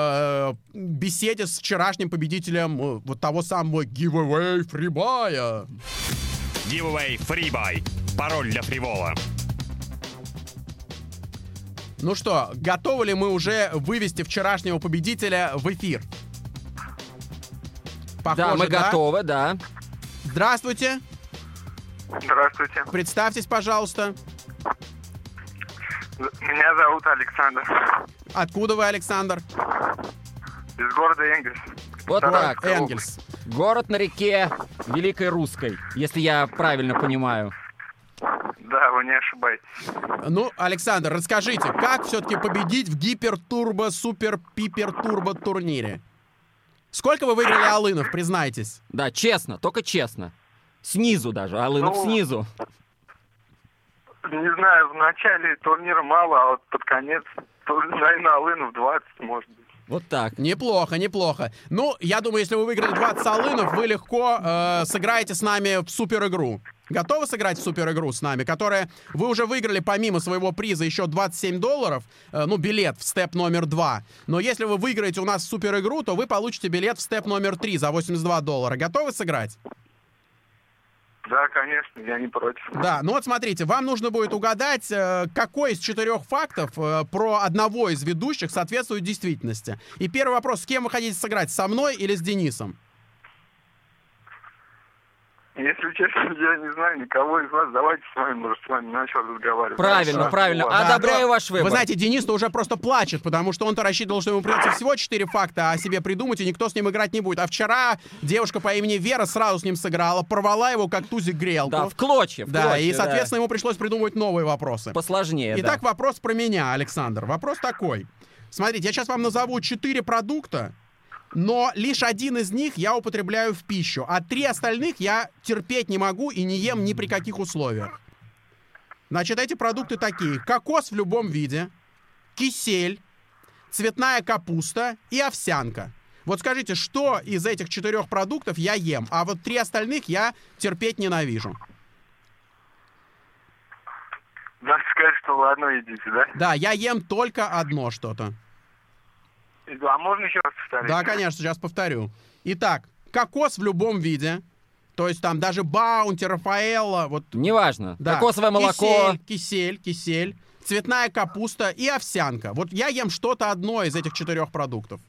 беседе с вчерашним победителем вот того самого giveaway фрибая. Giveaway фрибай. Пароль для фривола. Ну что, готовы ли мы уже вывести вчерашнего победителя в эфир? Похоже, да, мы готовы, да. Здравствуйте. Здравствуйте. Представьтесь, пожалуйста. Меня зовут Александр. Откуда вы, Александр? Из города Энгельс. Вот так. Энгельс. Город на реке Великой Русской, если я правильно понимаю. Да, вы не ошибаетесь. Ну, Александр, расскажите, как все-таки победить в гипер-турбо-супер-пипер-турбо турнире? Сколько вы выиграли алынов, признайтесь? Да, честно, только честно. Снизу даже, алынов снизу. Не знаю, в начале турнира мало, а вот под конец, наверное, алынов 20, может быть. Вот так. Неплохо, неплохо. Ну, я думаю, если вы выиграли 20 алынов, вы легко сыграете с нами в супер-игру. Готовы сыграть в супер-игру с нами, которая... Вы уже выиграли помимо своего приза еще $27, билет в степ номер 2. Но если вы выиграете у нас в супер-игру, то вы получите билет в степ номер 3 за $82. Готовы сыграть? Да, конечно, я не против. Да, ну вот смотрите, вам нужно будет угадать, какой из 4 фактов про одного из ведущих соответствует действительности. И первый вопрос, с кем вы хотите сыграть, со мной или с Денисом? Если честно, я не знаю никого из вас. Давайте с вами, может, с вами начал разговаривать. Правильно. Одобряю ваш выбор. Вы знаете, Денис-то уже просто плачет, потому что он-то рассчитывал, что ему придется всего 4 факта, а себе придумать, и никто с ним играть не будет. А вчера девушка по имени Вера сразу с ним сыграла, порвала его, как тузик грелку. Да, в клочья. И, соответственно, ему пришлось придумывать новые вопросы. Посложнее, Итак, вопрос про меня, Александр. Вопрос такой. Смотрите, я сейчас вам назову 4 продукта, но лишь один из них я употребляю в пищу, а 3 остальных я терпеть не могу и не ем ни при каких условиях. Значит, эти продукты такие: кокос в любом виде, кисель, цветная капуста и овсянка. Вот скажите, что из этих 4 продуктов я ем, а вот 3 остальных я терпеть ненавижу. Надо сказать, что вы одно едите, да? Да, я ем только одно что-то. А можно еще раз повторить? Да, конечно, сейчас повторю. Итак, кокос в любом виде. То есть там даже Баунти, Рафаэлло. Вот, Неважно. да. Кокосовое молоко. Кисель. Цветная капуста и овсянка. Вот я ем что-то одно из этих 4 продуктов.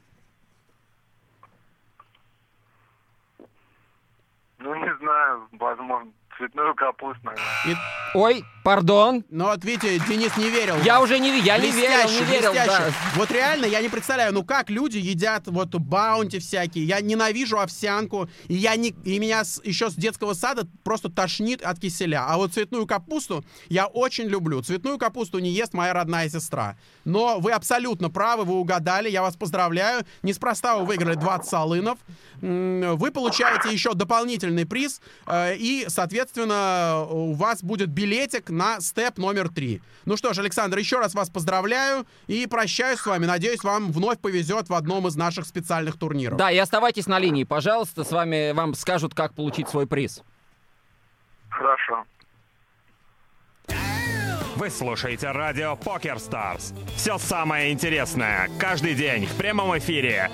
Ну, не знаю, возможно, цветную капусту, наверное. Ой, пардон. Но вот видите, Денис не верил. Я уже не верил, не верил. Да. Вот реально, я не представляю, ну как люди едят вот баунти всякие. Я ненавижу овсянку, и меня еще с детского сада просто тошнит от киселя. А вот цветную капусту я очень люблю. Цветную капусту не ест моя родная сестра. Но вы абсолютно правы, вы угадали, я вас поздравляю. Неспроста вы выиграли 20 алынов. Вы получаете еще дополнительный приз, и, соответственно, у вас будет билетик на степ номер 3. Ну что ж, Александр, еще раз вас поздравляю и прощаюсь с вами. Надеюсь, вам вновь повезет в одном из наших специальных турниров. Да, и оставайтесь на линии, пожалуйста. С вами вам скажут, как получить свой приз. Хорошо. Вы слушаете радио Poker Stars. Все самое интересное каждый день в прямом эфире.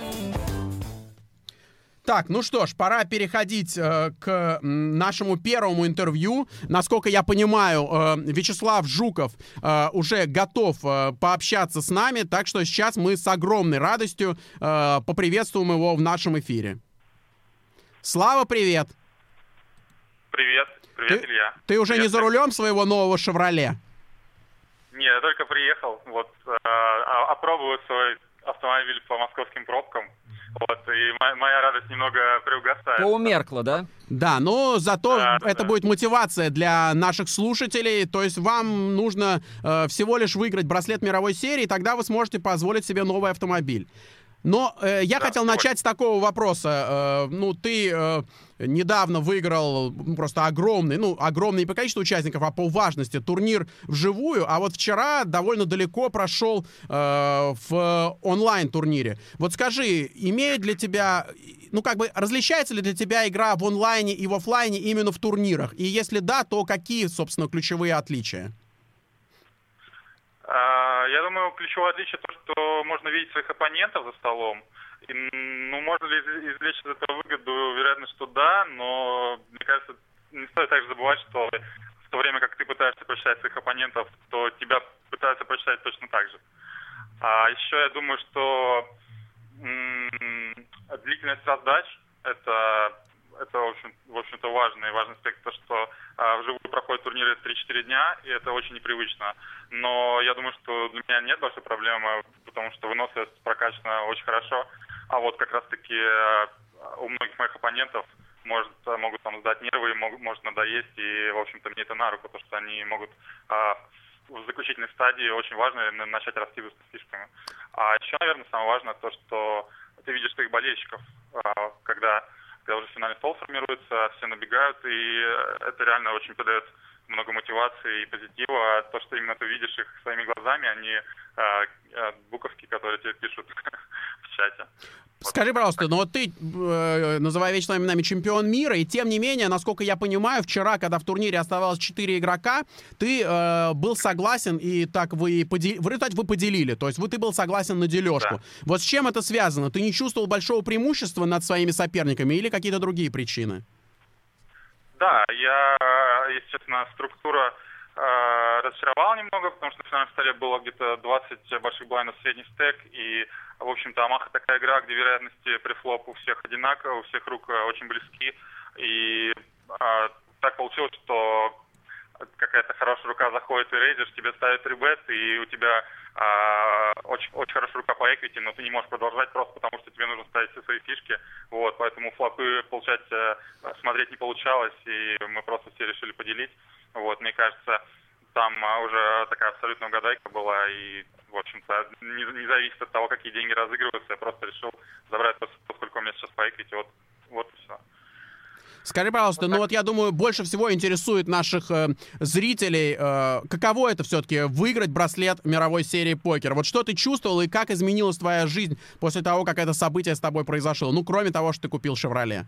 Так, ну что ж, пора переходить к нашему первому интервью. Насколько я понимаю, Вячеслав Жуков уже готов пообщаться с нами, так что сейчас мы с огромной радостью поприветствуем его в нашем эфире. Слава, привет! Привет, Илья. Ты уже не за рулем своего нового «Шевроле»? Не, я только приехал, вот, опробую свой автомобиль по московским пробкам. Вот, и моя радость немного приугасает. Поумеркла, да? Да, но зато это будет мотивация для наших слушателей. То есть вам нужно всего лишь выиграть браслет мировой серии, тогда вы сможете позволить себе новый автомобиль. Но я хотел начать с такого вопроса. Ты недавно выиграл просто огромный не по количеству участников, а по важности турнир вживую, а вот вчера довольно далеко прошел в онлайн-турнире. Вот скажи, имеет для тебя, различается ли для тебя игра в онлайне и в офлайне именно в турнирах? И если да, то какие, собственно, ключевые отличия? Я думаю, ключевое отличие то, что можно видеть своих оппонентов за столом. И, можно ли извлечь из этого выгоду? Вероятно, что да, но, мне кажется, не стоит также забывать, что в то время как ты пытаешься прочитать своих оппонентов, то тебя пытаются прочитать точно так же. А еще я думаю, что длительность раздач — это в общем-то важный аспект, то, что вживую проходят турниры 3-4 дня, и это очень непривычно. Но я думаю, что для меня нет большой проблемы, потому что выносливость прокачана очень хорошо. А вот как раз-таки у многих моих оппонентов могут там сдать нервы, может надоесть, и, в общем-то, мне это на руку, потому что они могут в заключительной стадии очень важно начать расти с фишками. А еще, наверное, самое важное то, что ты видишь своих болельщиков, когда уже финальный стол формируется, все набегают, и это реально очень придает много мотивации и позитива. То, что именно ты видишь их своими глазами, а не буковки, которые тебе пишут в чате. Скажи, пожалуйста, но ты, называя вещами именами, чемпион мира, и тем не менее, насколько я понимаю, вчера, когда в турнире оставалось 4 игрока, ты был согласен, и так в результате вы поделили, то есть ты был согласен на дележку. Да. Вот с чем это связано? Ты не чувствовал большого преимущества над своими соперниками или какие-то другие причины? Да, если честно, структура разочаровала немного, потому что на финальном столе было где-то 20 больших блайндов средний стек, и, в общем-то, Амаха такая игра, где вероятности префлоп у всех одинаковые, у всех рук очень близки, и так получилось, что какая-то хорошая рука заходит и рейзишь, тебе ставят 3-бет, и у тебя очень хорошая рука по эквити, но ты не можешь продолжать просто потому, что тебе нужно ставить все свои фишки. Вот, поэтому флопы, получается, смотреть не получалось, и мы просто все решили поделить. Вот, мне кажется, там уже такая абсолютная угадайка была, и, в общем-то, не зависит от того, какие деньги разыгрываются. Я просто решил забрать то, сколько у меня сейчас по эквити, вот и все. Скажи, пожалуйста, ну вот я думаю, больше всего интересует наших зрителей, каково это все-таки выиграть браслет мировой серии покер? Вот что ты чувствовал и как изменилась твоя жизнь после того, как это событие с тобой произошло? Ну, кроме того, что ты купил «Шевроле».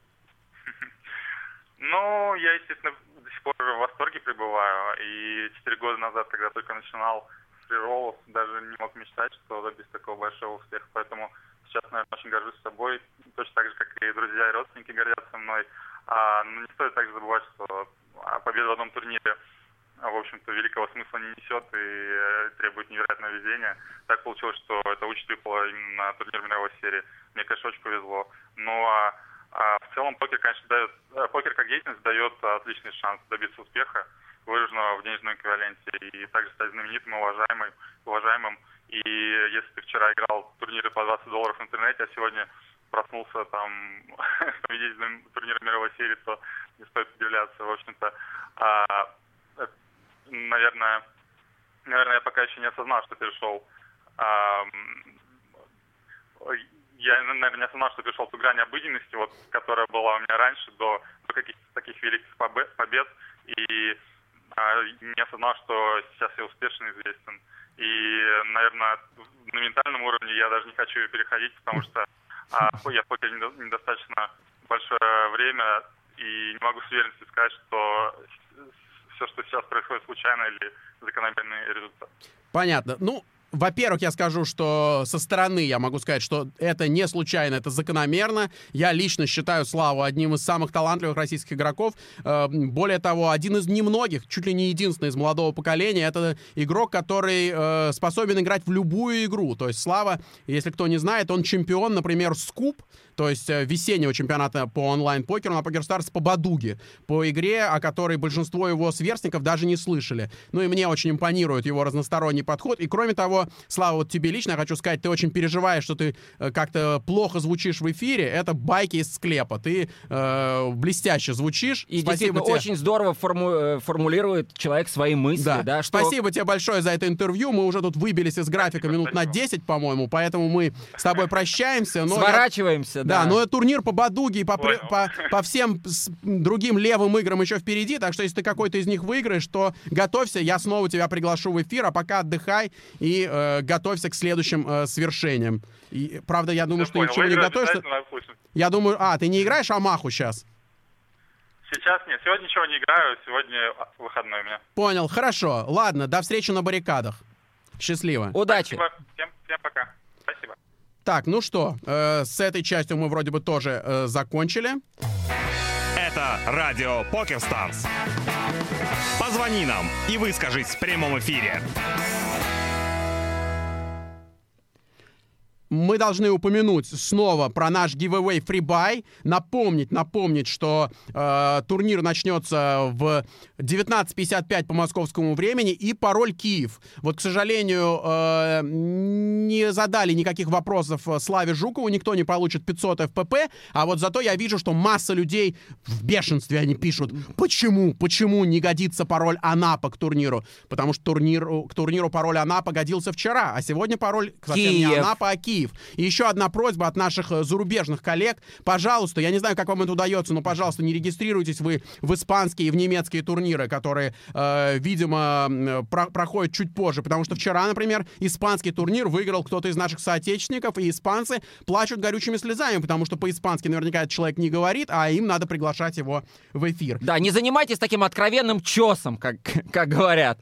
Ну, я, естественно, до сих пор в восторге пребываю. И 4 года назад, когда только начинал с фрироллов, даже не мог мечтать, что добиться такого большого успеха. Поэтому сейчас, наверное, очень горжусь собой, точно так же, как и друзья и родственники гордятся мной. Но не стоит также забывать, что победа в одном турнире, в общем-то, великого смысла не несет и требует невероятного везения. Так получилось, что эта участь выпала именно на турнир мировой серии. Мне, конечно, очень повезло. Но в целом покер, конечно, покер как деятельность дает отличный шанс добиться успеха, выраженного в денежном эквиваленте, и также стать знаменитым, уважаемым. И если ты вчера играл турниры по $20 в интернете, а сегодня проснулся там победителем турнира мировой серии, то не стоит удивляться. В общем-то, наверное, я пока еще не осознал, что перешел. Я, наверное, не осознал, что перешел ту грань обыденности, вот, которая была у меня раньше, до каких-то таких великих побед. И не осознал, что сейчас я успешен и известен. И, наверное, на ментальном уровне я даже не хочу переходить, потому что я в покере недостаточно большое время и не могу с уверенностью сказать, что все, что сейчас происходит, случайно или закономерный результат. Понятно. Ну, во-первых, я скажу, что со стороны я могу сказать, что это не случайно, это закономерно. Я лично считаю Славу одним из самых талантливых российских игроков. Более того, один из немногих, чуть ли не единственный из молодого поколения, это игрок, который способен играть в любую игру. То есть Слава, если кто не знает, он чемпион, например, СКУП, то есть весеннего чемпионата по онлайн-покеру на PokerStars по бадуге, по игре, о которой большинство его сверстников даже не слышали. Ну и мне очень импонирует его разносторонний подход. И кроме того, Слава, вот тебе лично я хочу сказать, ты очень переживаешь, что ты как-то плохо звучишь в эфире. Это байки из склепа. Ты блестяще звучишь. И спасибо действительно тебе. Очень здорово формулирует человек свои мысли. Да. Да, что... Спасибо тебе большое за это интервью. Мы уже тут выбились из графика минут на 10, по-моему, поэтому мы с тобой прощаемся. Но сворачиваемся, да. Но турнир по бадуге и по всем другим левым играм еще впереди, так что если ты какой-то из них выиграешь, то готовься, я снова тебя приглашу в эфир, а пока отдыхай и готовься к следующим свершениям. И, правда, я думаю, что ничего не готовишься. Я думаю, ты не играешь Амаху сейчас? Сейчас нет, сегодня ничего не играю, сегодня выходной у меня. Понял, хорошо. Ладно, до встречи на баррикадах. Счастливо. Удачи. Спасибо. Всем пока. Спасибо. Так, ну что, с этой частью мы вроде бы тоже закончили. Это радио PokerStars. Позвони нам и выскажись в прямом эфире. Мы должны упомянуть снова про наш giveaway FreeBuy. Напомнить, что турнир начнется в 19:55 по московскому времени и пароль Киев. Вот, к сожалению, не задали никаких вопросов Славе Жукову, никто не получит 500 ФПП, а вот зато я вижу, что масса людей в бешенстве, они пишут, почему не годится пароль Анапа к турниру? Потому что к турниру пароль Анапа годился вчера, а сегодня пароль совсем не Анапа, а Киев. И еще одна просьба от наших зарубежных коллег. Пожалуйста, я не знаю, как вам это удается, но, пожалуйста, не регистрируйтесь вы в испанские и в немецкие турниры, которые, видимо, проходят чуть позже. Потому что вчера, например, испанский турнир выиграл кто-то из наших соотечественников, и испанцы плачут горючими слезами, потому что по-испански наверняка этот человек не говорит, а им надо приглашать его в эфир. Да, не занимайтесь таким откровенным чесом, как говорят.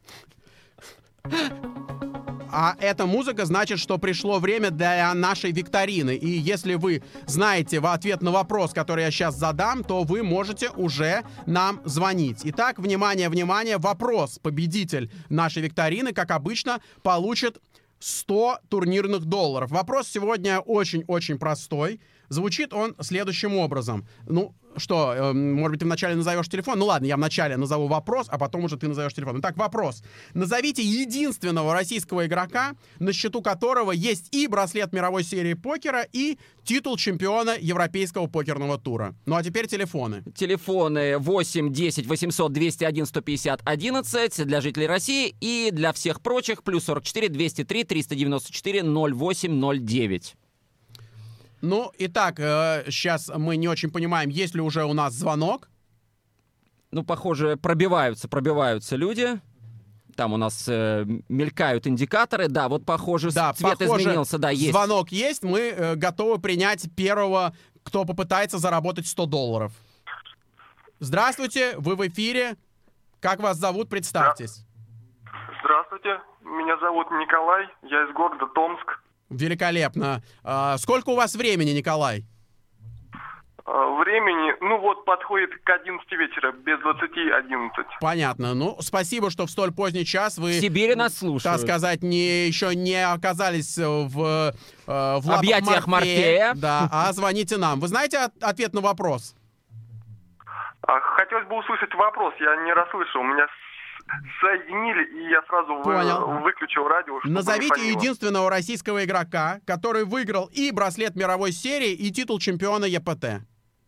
А эта музыка значит, что пришло время для нашей викторины. И если вы знаете в ответ на вопрос, который я сейчас задам, то вы можете уже нам звонить. Итак, внимание, вопрос. Победитель нашей викторины, как обычно, получит $100 турнирных. Вопрос сегодня очень-очень простой. Звучит он следующим образом. Ну, что, может быть, ты вначале назовешь телефон? Ну ладно, я вначале назову вопрос, а потом уже ты назовешь телефон. Итак, вопрос. Назовите единственного российского игрока, на счету которого есть и браслет мировой серии покера, и титул чемпиона Европейского покерного тура. Ну а теперь телефоны. Телефоны 8 10 800 201 150 11 для жителей России и для всех прочих плюс 44 203 394 08 09. Ну, итак, сейчас мы не очень понимаем, есть ли уже у нас звонок. Ну, похоже, пробиваются люди. Там у нас мелькают индикаторы. Да, вот похоже, Да, цвет похоже, изменился. Да, есть. Звонок есть. Мы готовы принять первого, кто попытается заработать $100. Здравствуйте, вы в эфире. Как вас зовут? Представьтесь. Здравствуйте, меня зовут Николай, я из города Томск. Великолепно. Сколько у вас времени, Николай? Времени, ну вот, подходит к 11 вечера, без 20:11. Понятно. Ну, спасибо, что в столь поздний час вы... В Сибири нас слушают. Так сказать, еще не оказались в лапах объятиях Морфея. Да, а звоните нам. Вы знаете ответ на вопрос? Хотелось бы услышать вопрос, я не расслышал. Меня соединили, и я сразу выключил радио. Назовите единственного российского игрока, который выиграл и браслет мировой серии, и титул чемпиона ЕПТ.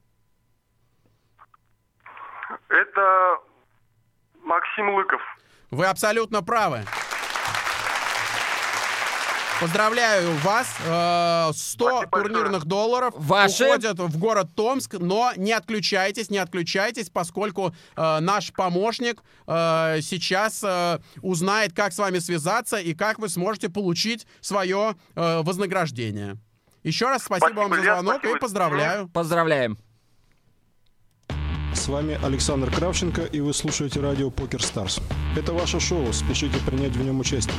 Это Максим Лыков. Вы абсолютно правы. Поздравляю вас. 100 турнирных долларов уходят в город Томск, но не отключайтесь, поскольку наш помощник сейчас узнает, как с вами связаться и как вы сможете получить свое вознаграждение. Еще раз спасибо вам за звонок и поздравляю. Поздравляем. С вами Александр Кравченко, и вы слушаете радио Poker Stars. Это ваше шоу, спешите принять в нем участие.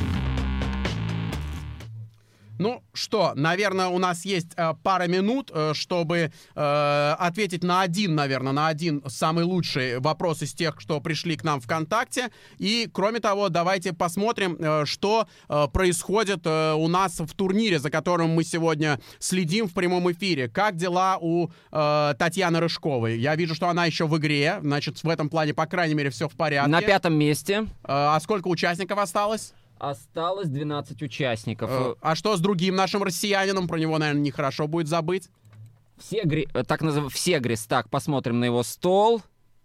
Ну что, наверное, у нас есть пара минут, чтобы ответить на один самый лучший вопрос из тех, что пришли к нам ВКонтакте. И, кроме того, давайте посмотрим, что происходит у нас в турнире, за которым мы сегодня следим в прямом эфире. Как дела у Татьяны Рыжковой? Я вижу, что она еще в игре, значит, в этом плане, по крайней мере, все в порядке. На 5-м месте. А сколько участников осталось? Осталось 12 участников. А что с другим нашим россиянином? Про него, наверное, нехорошо будет забыть. Всегрис. Так, посмотрим на его стол.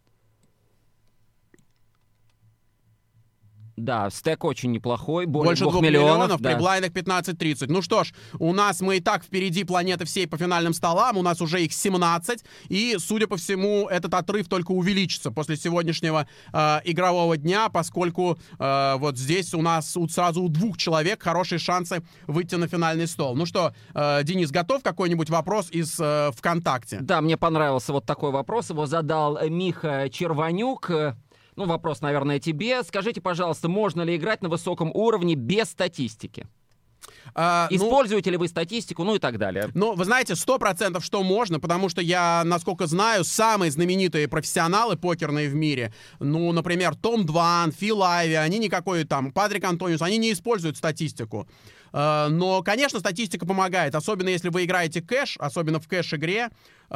Да, стек очень неплохой. Больше 2 миллионов да. При блайндах 15-30. Ну что ж, у нас мы и так впереди планеты всей по финальным столам. У нас уже их 17. И, судя по всему, этот отрыв только увеличится после сегодняшнего игрового дня, поскольку вот здесь у нас сразу у 2 человек хорошие шансы выйти на финальный стол. Ну что, Денис, готов какой-нибудь вопрос из ВКонтакте? Да, мне понравился вот такой вопрос. Его задал Миха Червонюк. Ну, вопрос, наверное, тебе. Скажите, пожалуйста, можно ли играть на высоком уровне без статистики? Используете ли вы статистику, ну и так далее? Ну, вы знаете, 100% что можно, потому что я, насколько знаю, самые знаменитые профессионалы покерные в мире, ну, например, Том Дван, Фил Айви, они никакой там, Патрик Антониус, они не используют статистику. Но, конечно, статистика помогает, особенно если вы играете кэш, особенно в кэш-игре,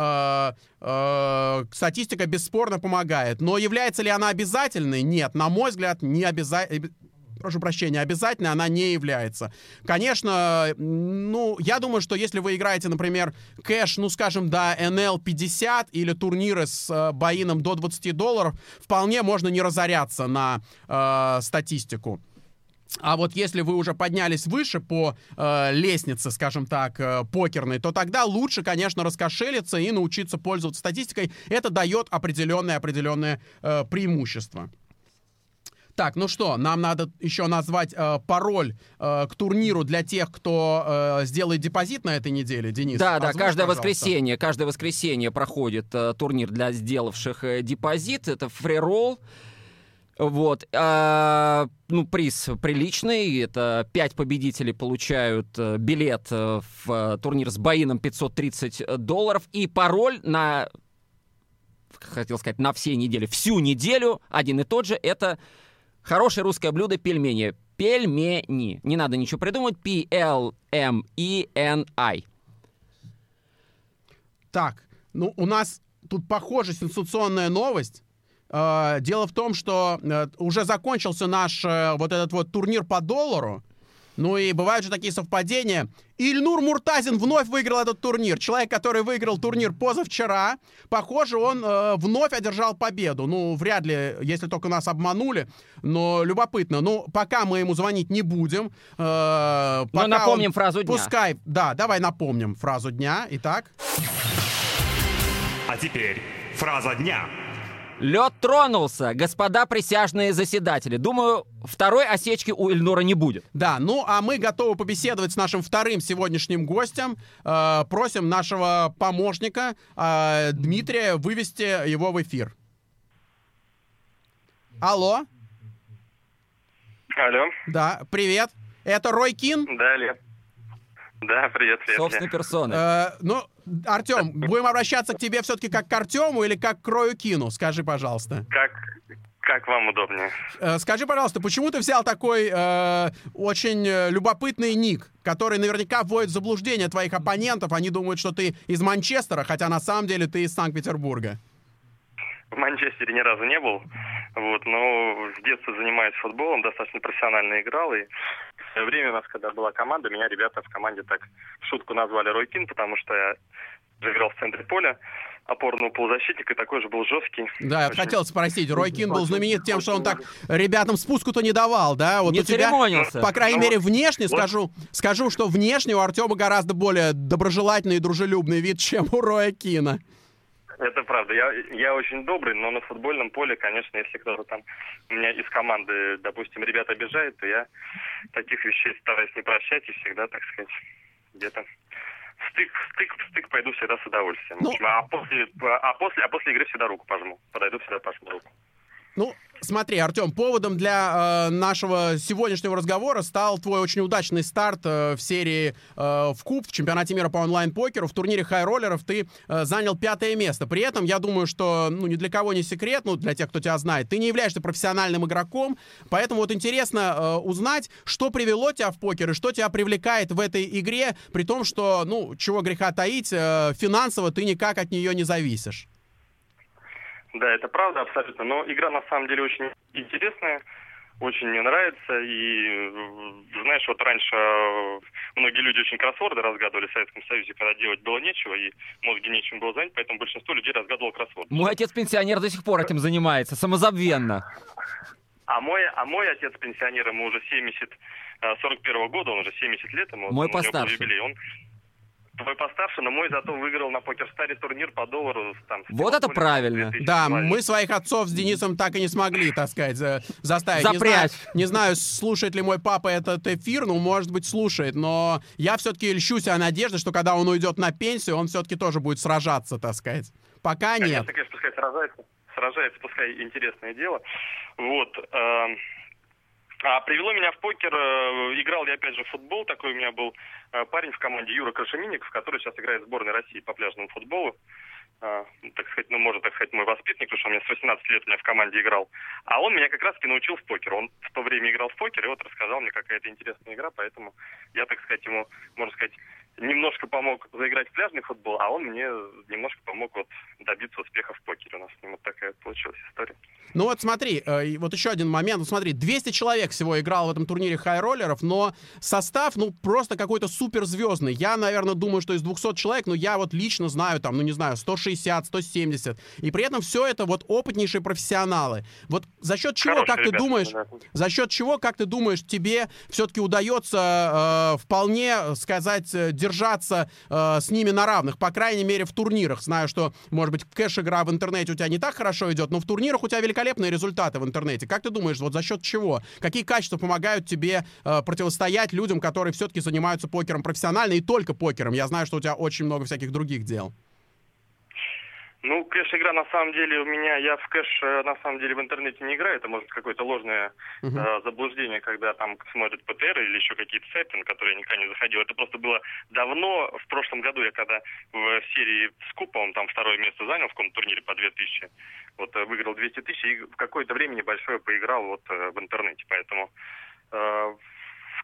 статистика бесспорно помогает. Но является ли она обязательной? Нет, на мой взгляд, не обязательно. Прошу прощения, обязательно она не является. Конечно, ну, я думаю, что если вы играете, например, кэш, ну, скажем, до NL50 или турниры с боином до $20, вполне можно не разоряться на статистику. А вот если вы уже поднялись выше по лестнице, скажем так, покерной, то тогда лучше, конечно, раскошелиться и научиться пользоваться статистикой. Это дает определенное преимущество. Так, ну что, нам надо еще назвать пароль к турниру для тех, кто сделает депозит на этой неделе, Денис. Да, каждое воскресенье проходит турнир для сделавших депозит. Это фриролл. Вот, ну, приз приличный, это 5 победителей получают билет в турнир с боином $530, и пароль на, хотел сказать, на всю неделю, один и тот же, это хорошее русское блюдо пельмени. Пельмени, не надо ничего придумывать, PLMENI. Так, ну у нас тут, похоже, сенсационная новость. Дело в том, что уже закончился наш вот этот вот турнир по доллару. Ну и бывают же такие совпадения. Ильнур Муртазин вновь выиграл этот турнир. Человек, который выиграл турнир позавчера, похоже, он вновь одержал победу. Ну, вряд ли, если только нас обманули, но любопытно. Ну, пока мы ему звонить не будем. Но напомним фразу дня. Пускай, да, давай напомним фразу дня. Итак. А теперь фраза дня. Лед тронулся, господа присяжные заседатели. Думаю, второй осечки у Ильнура не будет. Да, ну а мы готовы побеседовать с нашим вторым сегодняшним гостем. Просим нашего помощника Дмитрия вывести его в эфир. Алло? Алло. Да, привет. Это Рой Кин? Да, Лев. Да, привет. Собственной персоной. Ну, Артем, будем обращаться к тебе все-таки как к Артему или как к Рою Кину? Скажи, пожалуйста. Как вам удобнее. Скажи, пожалуйста, почему ты взял такой очень любопытный ник, который наверняка вводит в заблуждение твоих оппонентов? Они думают, что ты из Манчестера, хотя на самом деле ты из Санкт-Петербурга. В Манчестере ни разу не был, вот, но в детстве занимаюсь футболом, достаточно профессионально играл, и в свое время у нас, когда была команда, меня ребята в команде так в шутку назвали Рой Кин, потому что я играл в центре поля, опорного полузащитника, и такой же был жесткий. Да, я хотел спросить, Рой Кин был знаменит тем, что он так ребятам спуску-то не давал, да? Вот не у тебя, церемонился. по крайней мере, внешне, скажу, что внешне у Артема гораздо более доброжелательный и дружелюбный вид, чем у Роя Кина. Это правда. Я очень добрый, но на футбольном поле, конечно, если кто-то там меня из команды, допустим, ребята обижает, то я таких вещей стараюсь не прощать и всегда, так сказать, где-то в стык пойду всегда с удовольствием. Ну, после игры всегда руку пожму. Подойду, всегда пожму руку. Ну, смотри, Артем, поводом для нашего сегодняшнего разговора стал твой очень удачный старт в серии в КУП, в чемпионате мира по онлайн-покеру. В турнире хай-роллеров ты занял 5-е место. При этом, я думаю, что ни для кого не секрет, для тех, кто тебя знает, ты не являешься профессиональным игроком, поэтому вот интересно узнать, что привело тебя в покер и что тебя привлекает в этой игре, при том, что, чего греха таить, финансово ты никак от нее не зависишь. Да, это правда, абсолютно. Но игра на самом деле очень интересная, очень мне нравится. И, знаешь, вот раньше многие люди очень кроссворды разгадывали в Советском Союзе, когда делать было нечего, и мозги нечем было занять, поэтому большинство людей разгадывало кроссворды. Мой отец-пенсионер до сих пор этим занимается, самозабвенно. А мой отец-пенсионер, ему уже 41-го года, он уже 70 лет, ему мой у него был постарше. юбилей. Он твой постарше, но мой зато выиграл на Покерстаре турнир по доллару. Вот это правильно. Да, мы своих отцов с Денисом так и не смогли, так сказать, заставить. Запрячь. Не знаю, слушает ли мой папа этот эфир, может быть, слушает, но я все-таки льщу себя надеждой, что когда он уйдет на пенсию, он все-таки тоже будет сражаться, так сказать. Пока нет. Конечно, пускай сражается, пускай интересное дело. Вот. А привело меня в покер, играл я опять же в футбол, такой у меня был парень в команде Юра Крашенинников, который сейчас играет в сборной России по пляжному футболу. Так сказать, можно так сказать, мой воспитанник, потому что он мне с 18 лет у меня в команде играл. А он меня как раз-таки научил в покер. Он в то время играл в покер, и вот рассказал мне, какая это интересная игра, поэтому я, так сказать, ему, можно сказать, немножко помог заиграть в пляжный футбол, а он мне немножко помог добиться успеха в покере. У нас с ним вот такая получилась история. Ну вот смотри, вот еще один момент. Вот смотри, 200 человек всего играл в этом турнире хай-роллеров, но состав, просто какой-то суперзвездный. Я, наверное, думаю, что из 200 человек, я вот лично знаю, 160, 170. И при этом все это вот опытнейшие профессионалы. Вот за счет чего, как ты думаешь, тебе все-таки удается вполне, сказать, держаться с ними на равных, по крайней мере, в турнирах. Знаю, что, может быть, кэш-игра в интернете у тебя не так хорошо идет, но в турнирах у тебя великолепные результаты в интернете. Как ты думаешь, вот за счет чего? Какие качества помогают тебе противостоять людям, которые все-таки занимаются покером профессионально и только покером? Я знаю, что у тебя очень много всяких других дел. Кэш-игра, на самом деле, я в кэш, на самом деле, в интернете не играю, это может какое-то ложное заблуждение, когда там смотрят ПТР или еще какие-то сайты, на которые я никогда не заходил. Это просто было давно, в прошлом году я когда в серии с Купом, там второе место занял в каком-то турнире по 2000, выиграл 200 тысяч и в какое-то время небольшое поиграл в интернете, поэтому... В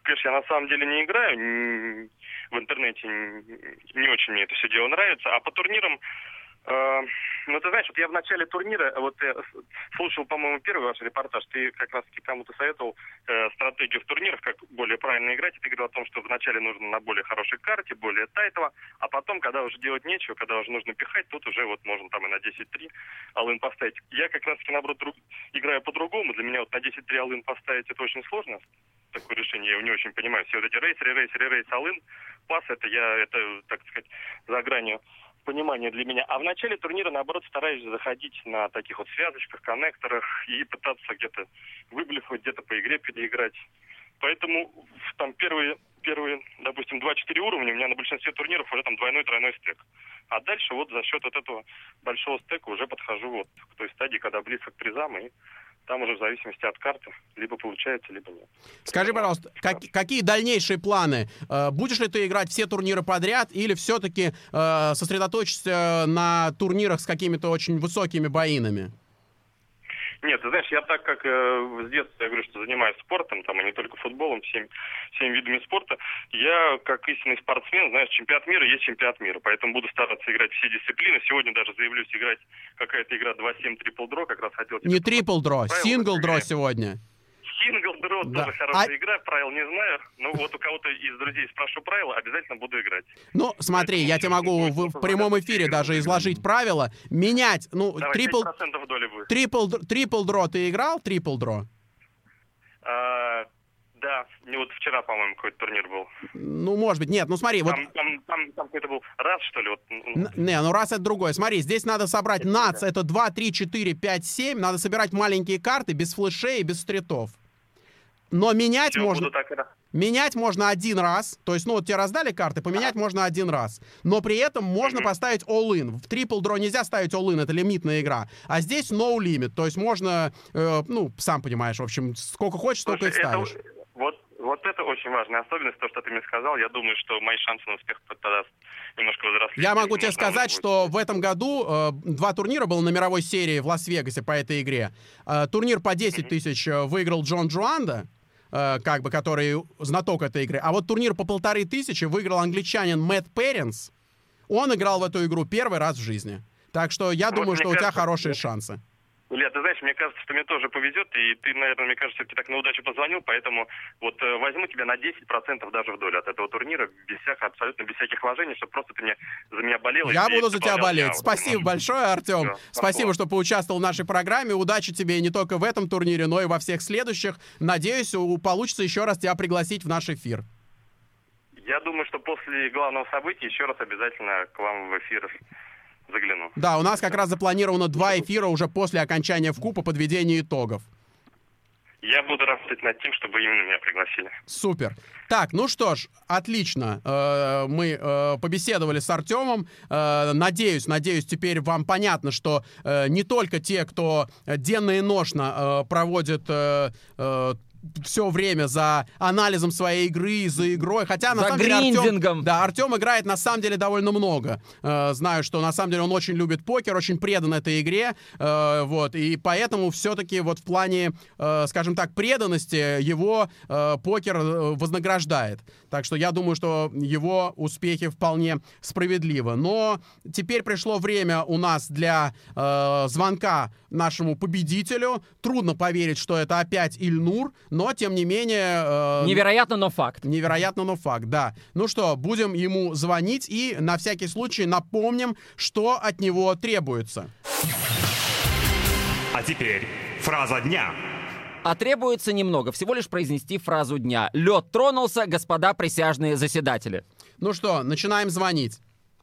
в кэш я на самом деле не играю, в интернете не очень мне это все дело нравится. А по турнирам, ну, ты знаешь, вот я в начале турнира, вот я слушал, по-моему, первый ваш репортаж, ты как раз-таки кому-то советовал стратегию в турнирах, как более правильно играть, и ты говорил о том, что вначале нужно на более хорошей карте, более тайтово, а потом, когда уже делать нечего, когда уже нужно пихать, тут уже вот можно там и на 10-3 all-in поставить. Я как раз-таки, наоборот, играю по-другому, для меня вот на 10-3 all-in поставить это очень сложно, такое решение, я его не очень понимаю. Все вот эти рейс, all-in, пас, это так сказать, за гранью понимание для меня. А в начале турнира, наоборот, стараюсь заходить на таких вот связочках, коннекторах и пытаться где-то выблефать, где-то по игре переиграть. Поэтому там первые, допустим, 2-4 уровня у меня на большинстве турниров уже там двойной-тройной стек. А дальше вот за счет вот этого большого стека уже подхожу вот к той стадии, когда близко к призам, и там уже в зависимости от карты либо получается, либо нет. Скажи, пожалуйста, какие дальнейшие планы? Будешь ли ты играть все турниры подряд или все-таки сосредоточишься на турнирах с какими-то очень высокими боинами? Нет, ты знаешь, я так как с детства, я говорю, что занимаюсь спортом, там, и не только футболом, всеми видами спорта, я, как истинный спортсмен, знаешь, чемпионат мира есть чемпионат мира, поэтому буду стараться играть все дисциплины. Сегодня даже заявлюсь играть какая-то игра 2-7 трипл-дро, как раз хотел... Не трипл-дро, сингл-дро сегодня. Сингл-дро тоже хорошая игра, правил не знаю, но вот у кого-то из друзей спрошу правила, обязательно буду играть. Ну, смотри, я тебе могу в прямом эфире даже изложить правила. Менять, ну, трипл-дро ты играл? Трипл-дро? Да, вот вчера, по-моему, какой-то турнир был. Ну, может быть, нет, ну смотри, вот... Там какой-то был раз, что ли? Вот. Не, ну раз это другое. Смотри, здесь надо собрать НАЦ, это 2, 3, 4, 5, 7. Надо собирать маленькие карты без флешей и без стритов. Но менять можно... Менять можно один раз. То есть, ну, вот тебе раздали карты, поменять можно один раз. Но при этом можно поставить all-in. В трипл-дро нельзя ставить all-in, это лимитная игра. А здесь no limit. То есть можно, ну, сам понимаешь, в общем, сколько хочешь, столько и ставишь. Вот это очень важная особенность, то, что ты мне сказал. Я думаю, что мои шансы на успех тогда немножко возросли. Я могу тебе сказать, что в этом году 2 турнира было на мировой серии в Лас-Вегасе по этой игре. Турнир по 10 тысяч выиграл Джон Джуанда, как бы, который знаток этой игры. А вот турнир по 1500 выиграл англичанин Мэтт Перринс. Он играл в эту игру первый раз в жизни. Так что я думаю, что у тебя хорошие шансы. Илья, ты знаешь, мне кажется, что мне тоже повезет, и ты, наверное, мне кажется, ты так на удачу позвонил, поэтому вот возьму тебя на 10% даже в долю от этого турнира, абсолютно без всяких вложений, чтобы просто ты за меня болел. Я буду за тебя болеть. Спасибо большое, Артем. Спасибо, что поучаствовал в нашей программе. Удачи тебе не только в этом турнире, но и во всех следующих. Надеюсь, получится еще раз тебя пригласить в наш эфир. Я думаю, что после главного события еще раз обязательно к вам в эфир загляну. Да, у нас как раз запланировано 2 эфира уже после окончания ВКУ по подведению итогов. Я буду работать над тем, чтобы именно меня пригласили. Супер. Так, ну что ж, отлично. Мы побеседовали с Артемом. Надеюсь, теперь вам понятно, что не только те, кто денно и ношно проводит все время за анализом своей игры, за игрой. Хотя, на самом деле, Артем играет, на самом деле, довольно много. Знаю, что, на самом деле, он очень любит покер, очень предан этой игре. Вот, и поэтому все-таки вот в плане, скажем так, преданности его покер вознаграждает. Так что я думаю, что его успехи вполне справедливы. Но теперь пришло время у нас для звонка нашему победителю. Трудно поверить, что это опять Ильнур, но, тем не менее... Невероятно, но факт. Невероятно, но факт, да. Ну что, будем ему звонить и на всякий случай напомним, что от него требуется. А теперь фраза дня. А требуется немного, всего лишь произнести фразу дня. Лед тронулся, господа присяжные заседатели. Ну что, начинаем звонить.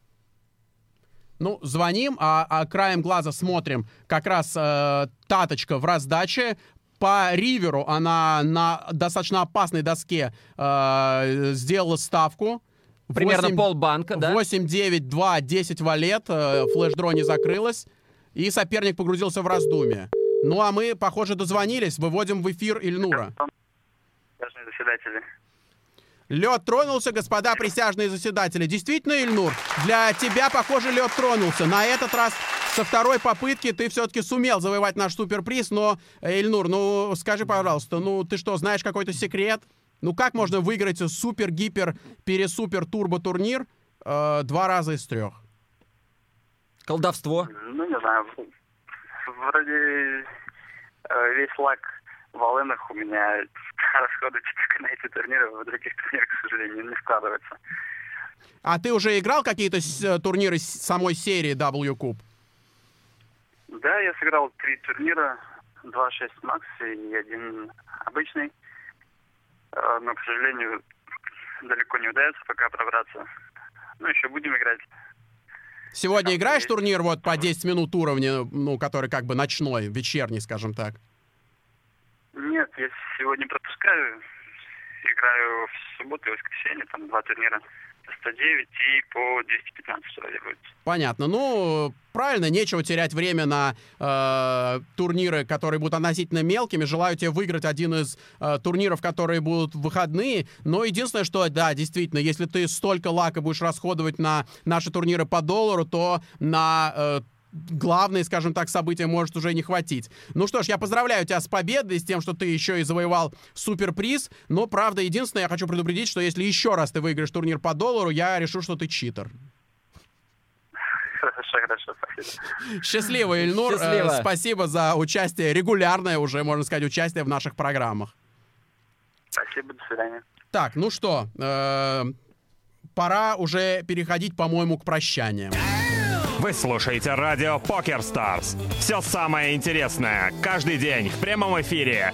Ну, звоним, а краем глаза смотрим. Как раз таточка в раздаче. По риверу она на достаточно опасной доске сделала ставку. Примерно полбанка, да? 8-9-2, 10 валет. Флеш-дро не закрылась. И соперник погрузился в раздумье. Ну, а мы, похоже, дозвонились. Выводим в эфир Ильнура. Заседатели. Лед тронулся, господа присяжные заседатели. Действительно, Ильнур, для тебя, похоже, лед тронулся. На этот раз со второй попытки ты все-таки сумел завоевать наш суперприз. Но, Ильнур, ну, скажи, пожалуйста, ну, ты что, знаешь какой-то секрет? Ну как можно выиграть супер-гипер-пересупер-турбо-турнир 2 раза из 3? Колдовство. Ну, не знаю. Вроде весь лак в All-In'ах у меня расходуется только на эти турниры, в других турнирах, к сожалению, не складывается. А ты уже играл какие-то турниры самой серии W-Cup? Да, я сыграл 3 турнира, 2-6 Макс и 1 обычный. Но, к сожалению, далеко не удается пока пробраться. Ну, еще будем играть. Сегодня играешь турнир вот по 10 минут уровня, ну, который как бы ночной, вечерний, скажем так? Нет, я сегодня пропускаю. Играю в субботу и воскресенье, там 2 турнира. 109 и по 215 вроде будет. Понятно. Ну, правильно, нечего терять время на турниры, которые будут относительно мелкими. Желаю тебе выиграть один из турниров, которые будут в выходные. Но единственное, что, да, действительно, если ты столько лака будешь расходовать на наши турниры по $1, то на главные, скажем так, события может уже не хватить. Ну что ж, я поздравляю тебя с победой, с тем, что ты еще и завоевал суперприз. Но, правда, единственное, я хочу предупредить, что если еще раз ты выиграешь турнир по $1, я решу, что ты читер. Хорошо, спасибо. Счастливо, Ильнур. Счастливо. Спасибо за участие, регулярное уже, можно сказать, участие в наших программах. Спасибо, до свидания. Так, ну что, пора уже переходить, по-моему, к прощаниям. Вы слушаете радио Покер Старс. Все самое интересное каждый день в прямом эфире.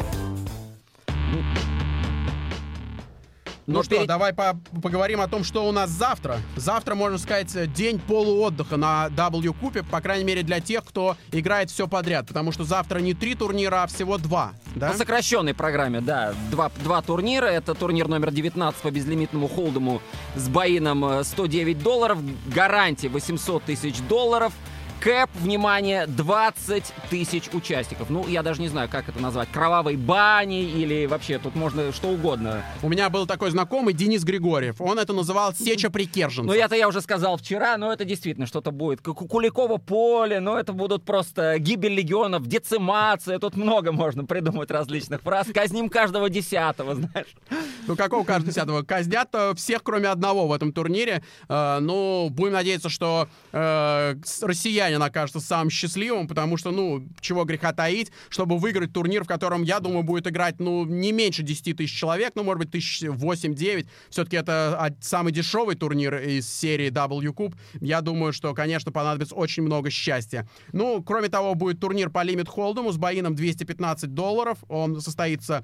Ну что, давай поговорим о том, что у нас завтра. Завтра, можно сказать, день полуотдыха на W-Купе, по крайней мере, для тех, кто играет все подряд. Потому что завтра не 3 турнира, а всего 2. Да? По сокращенной программе, да. Два турнира. Это турнир номер 19 по безлимитному холдому с баином $109, гарантия $800 тысяч. Кэп, внимание, 20 тысяч участников. Ну, я даже не знаю, как это назвать. Кровавой бани или вообще тут можно что угодно. У меня был такой знакомый Денис Григорьев. Он это называл «сеча прикерженцев». Ну, это я уже сказал вчера, но это действительно что-то будет. Куликово поле, но это будут просто гибель легионов, децимация. Тут много можно придумать различных фраз. Казним каждого 10-го, знаешь. Ну, какого каждого 10-го? Казнят всех, кроме одного в этом турнире. Ну, будем надеяться, что россияне окажется самым счастливым, потому что, ну, чего греха таить, чтобы выиграть турнир, в котором, я думаю, будет играть, ну, не меньше 10 тысяч человек, ну, может быть, 8-9. Все-таки это самый дешевый турнир из серии W-Cup. Я думаю, что, конечно, понадобится очень много счастья. Ну, кроме того, будет турнир по лимит холдому с баином $215. Он состоится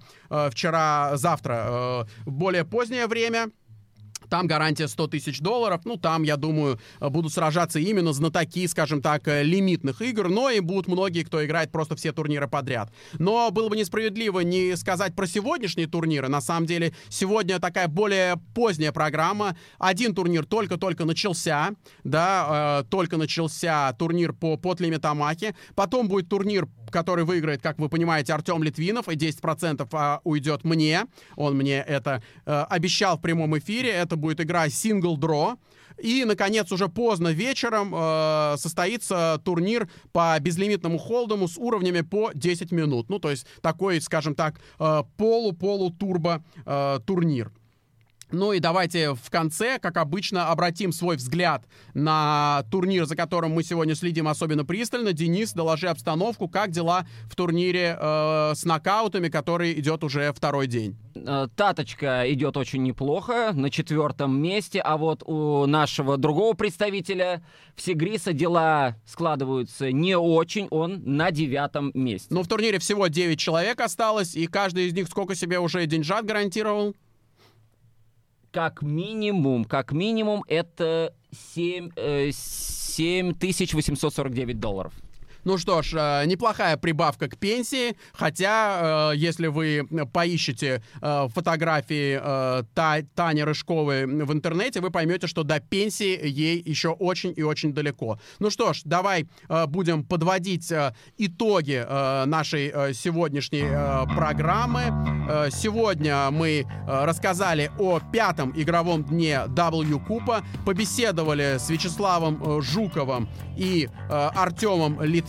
завтра, в более позднее время. Там гарантия $100 тысяч. Ну, там, я думаю, будут сражаться именно знатоки, скажем так, лимитных игр, но и будут многие, кто играет просто все турниры подряд. Но было бы несправедливо не сказать про сегодняшние турниры. На самом деле, сегодня такая более поздняя программа. Один турнир только-только начался, да, только начался турнир по подлимит Амаки. Потом будет турнир, который выиграет, как вы понимаете, Артем Литвинов, и 10% уйдет мне. Он мне это обещал в прямом эфире. Это будет игра Single Draw. И, наконец, уже поздно вечером состоится турнир по безлимитному холдому с уровнями по 10 минут. Ну, то есть такой, скажем так, полу-турбо турнир. Ну и давайте в конце, как обычно, обратим свой взгляд на турнир, за которым мы сегодня следим особенно пристально. Денис, доложи обстановку, как дела в турнире с нокаутами, который идет уже второй день. Таточка идет очень неплохо, на 4-м месте, а вот у нашего другого представителя Всегриса дела складываются не очень, он на 9-м месте. Но в турнире всего 9 человек осталось, и каждый из них сколько себе уже деньжат гарантировал? Как минимум, это $7849. Ну что ж, неплохая прибавка к пенсии, хотя, если вы поищете фотографии Тани Рыжковой в интернете, вы поймете, что до пенсии ей еще очень и очень далеко. Ну что ж, давай будем подводить итоги нашей сегодняшней программы. Сегодня мы рассказали о 5-м игровом дне W-Купа, побеседовали с Вячеславом Жуковым и Артемом Литвиновым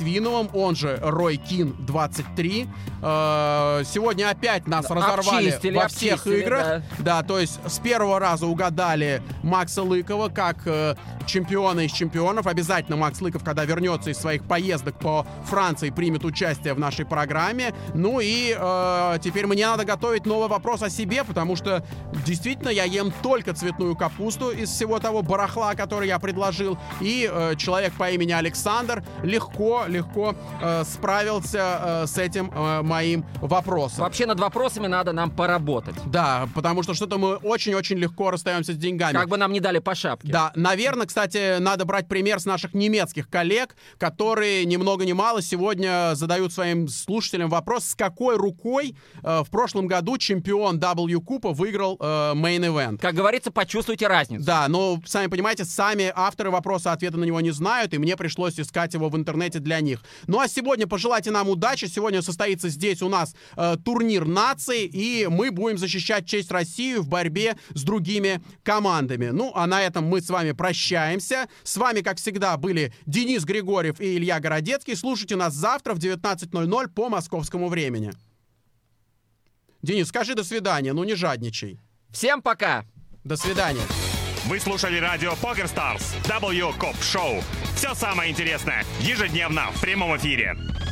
Литвиновым, он же Рой Кин 23. Сегодня опять нас разорвали во всех играх. Да, то есть с первого раза угадали Макса Лыкова как чемпиона из чемпионов. Обязательно Макс Лыков, когда вернется из своих поездок по Франции, примет участие в нашей программе. Ну и теперь мне надо готовить новый вопрос о себе, потому что действительно я ем только цветную капусту из всего того барахла, который я предложил. И человек по имени Александр легко справился с этим моим вопросом. Вообще над вопросами надо нам поработать. Да, потому что что-то мы очень-очень легко расстаемся с деньгами. Как бы нам не дали по шапке. Да, наверное, кстати, надо брать пример с наших немецких коллег, которые ни много ни мало сегодня задают своим слушателям вопрос, с какой рукой в прошлом году чемпион W-купа выиграл мейн-эвент. Как говорится, почувствуйте разницу. Да, но, сами понимаете, сами авторы вопроса ответа на него не знают, и мне пришлось искать его в интернете для них. Ну а сегодня пожелайте нам удачи. Сегодня состоится здесь у нас турнир наций, и мы будем защищать честь России в борьбе с другими командами. Ну, а на этом мы с вами прощаемся. С вами, как всегда, были Денис Григорьев и Илья Городецкий. Слушайте нас завтра в 19:00 по московскому времени. Денис, скажи до свидания, ну не жадничай. Всем пока! До свидания. Вы слушали радио PokerStars W-Cup Show. Все самое интересное ежедневно в прямом эфире.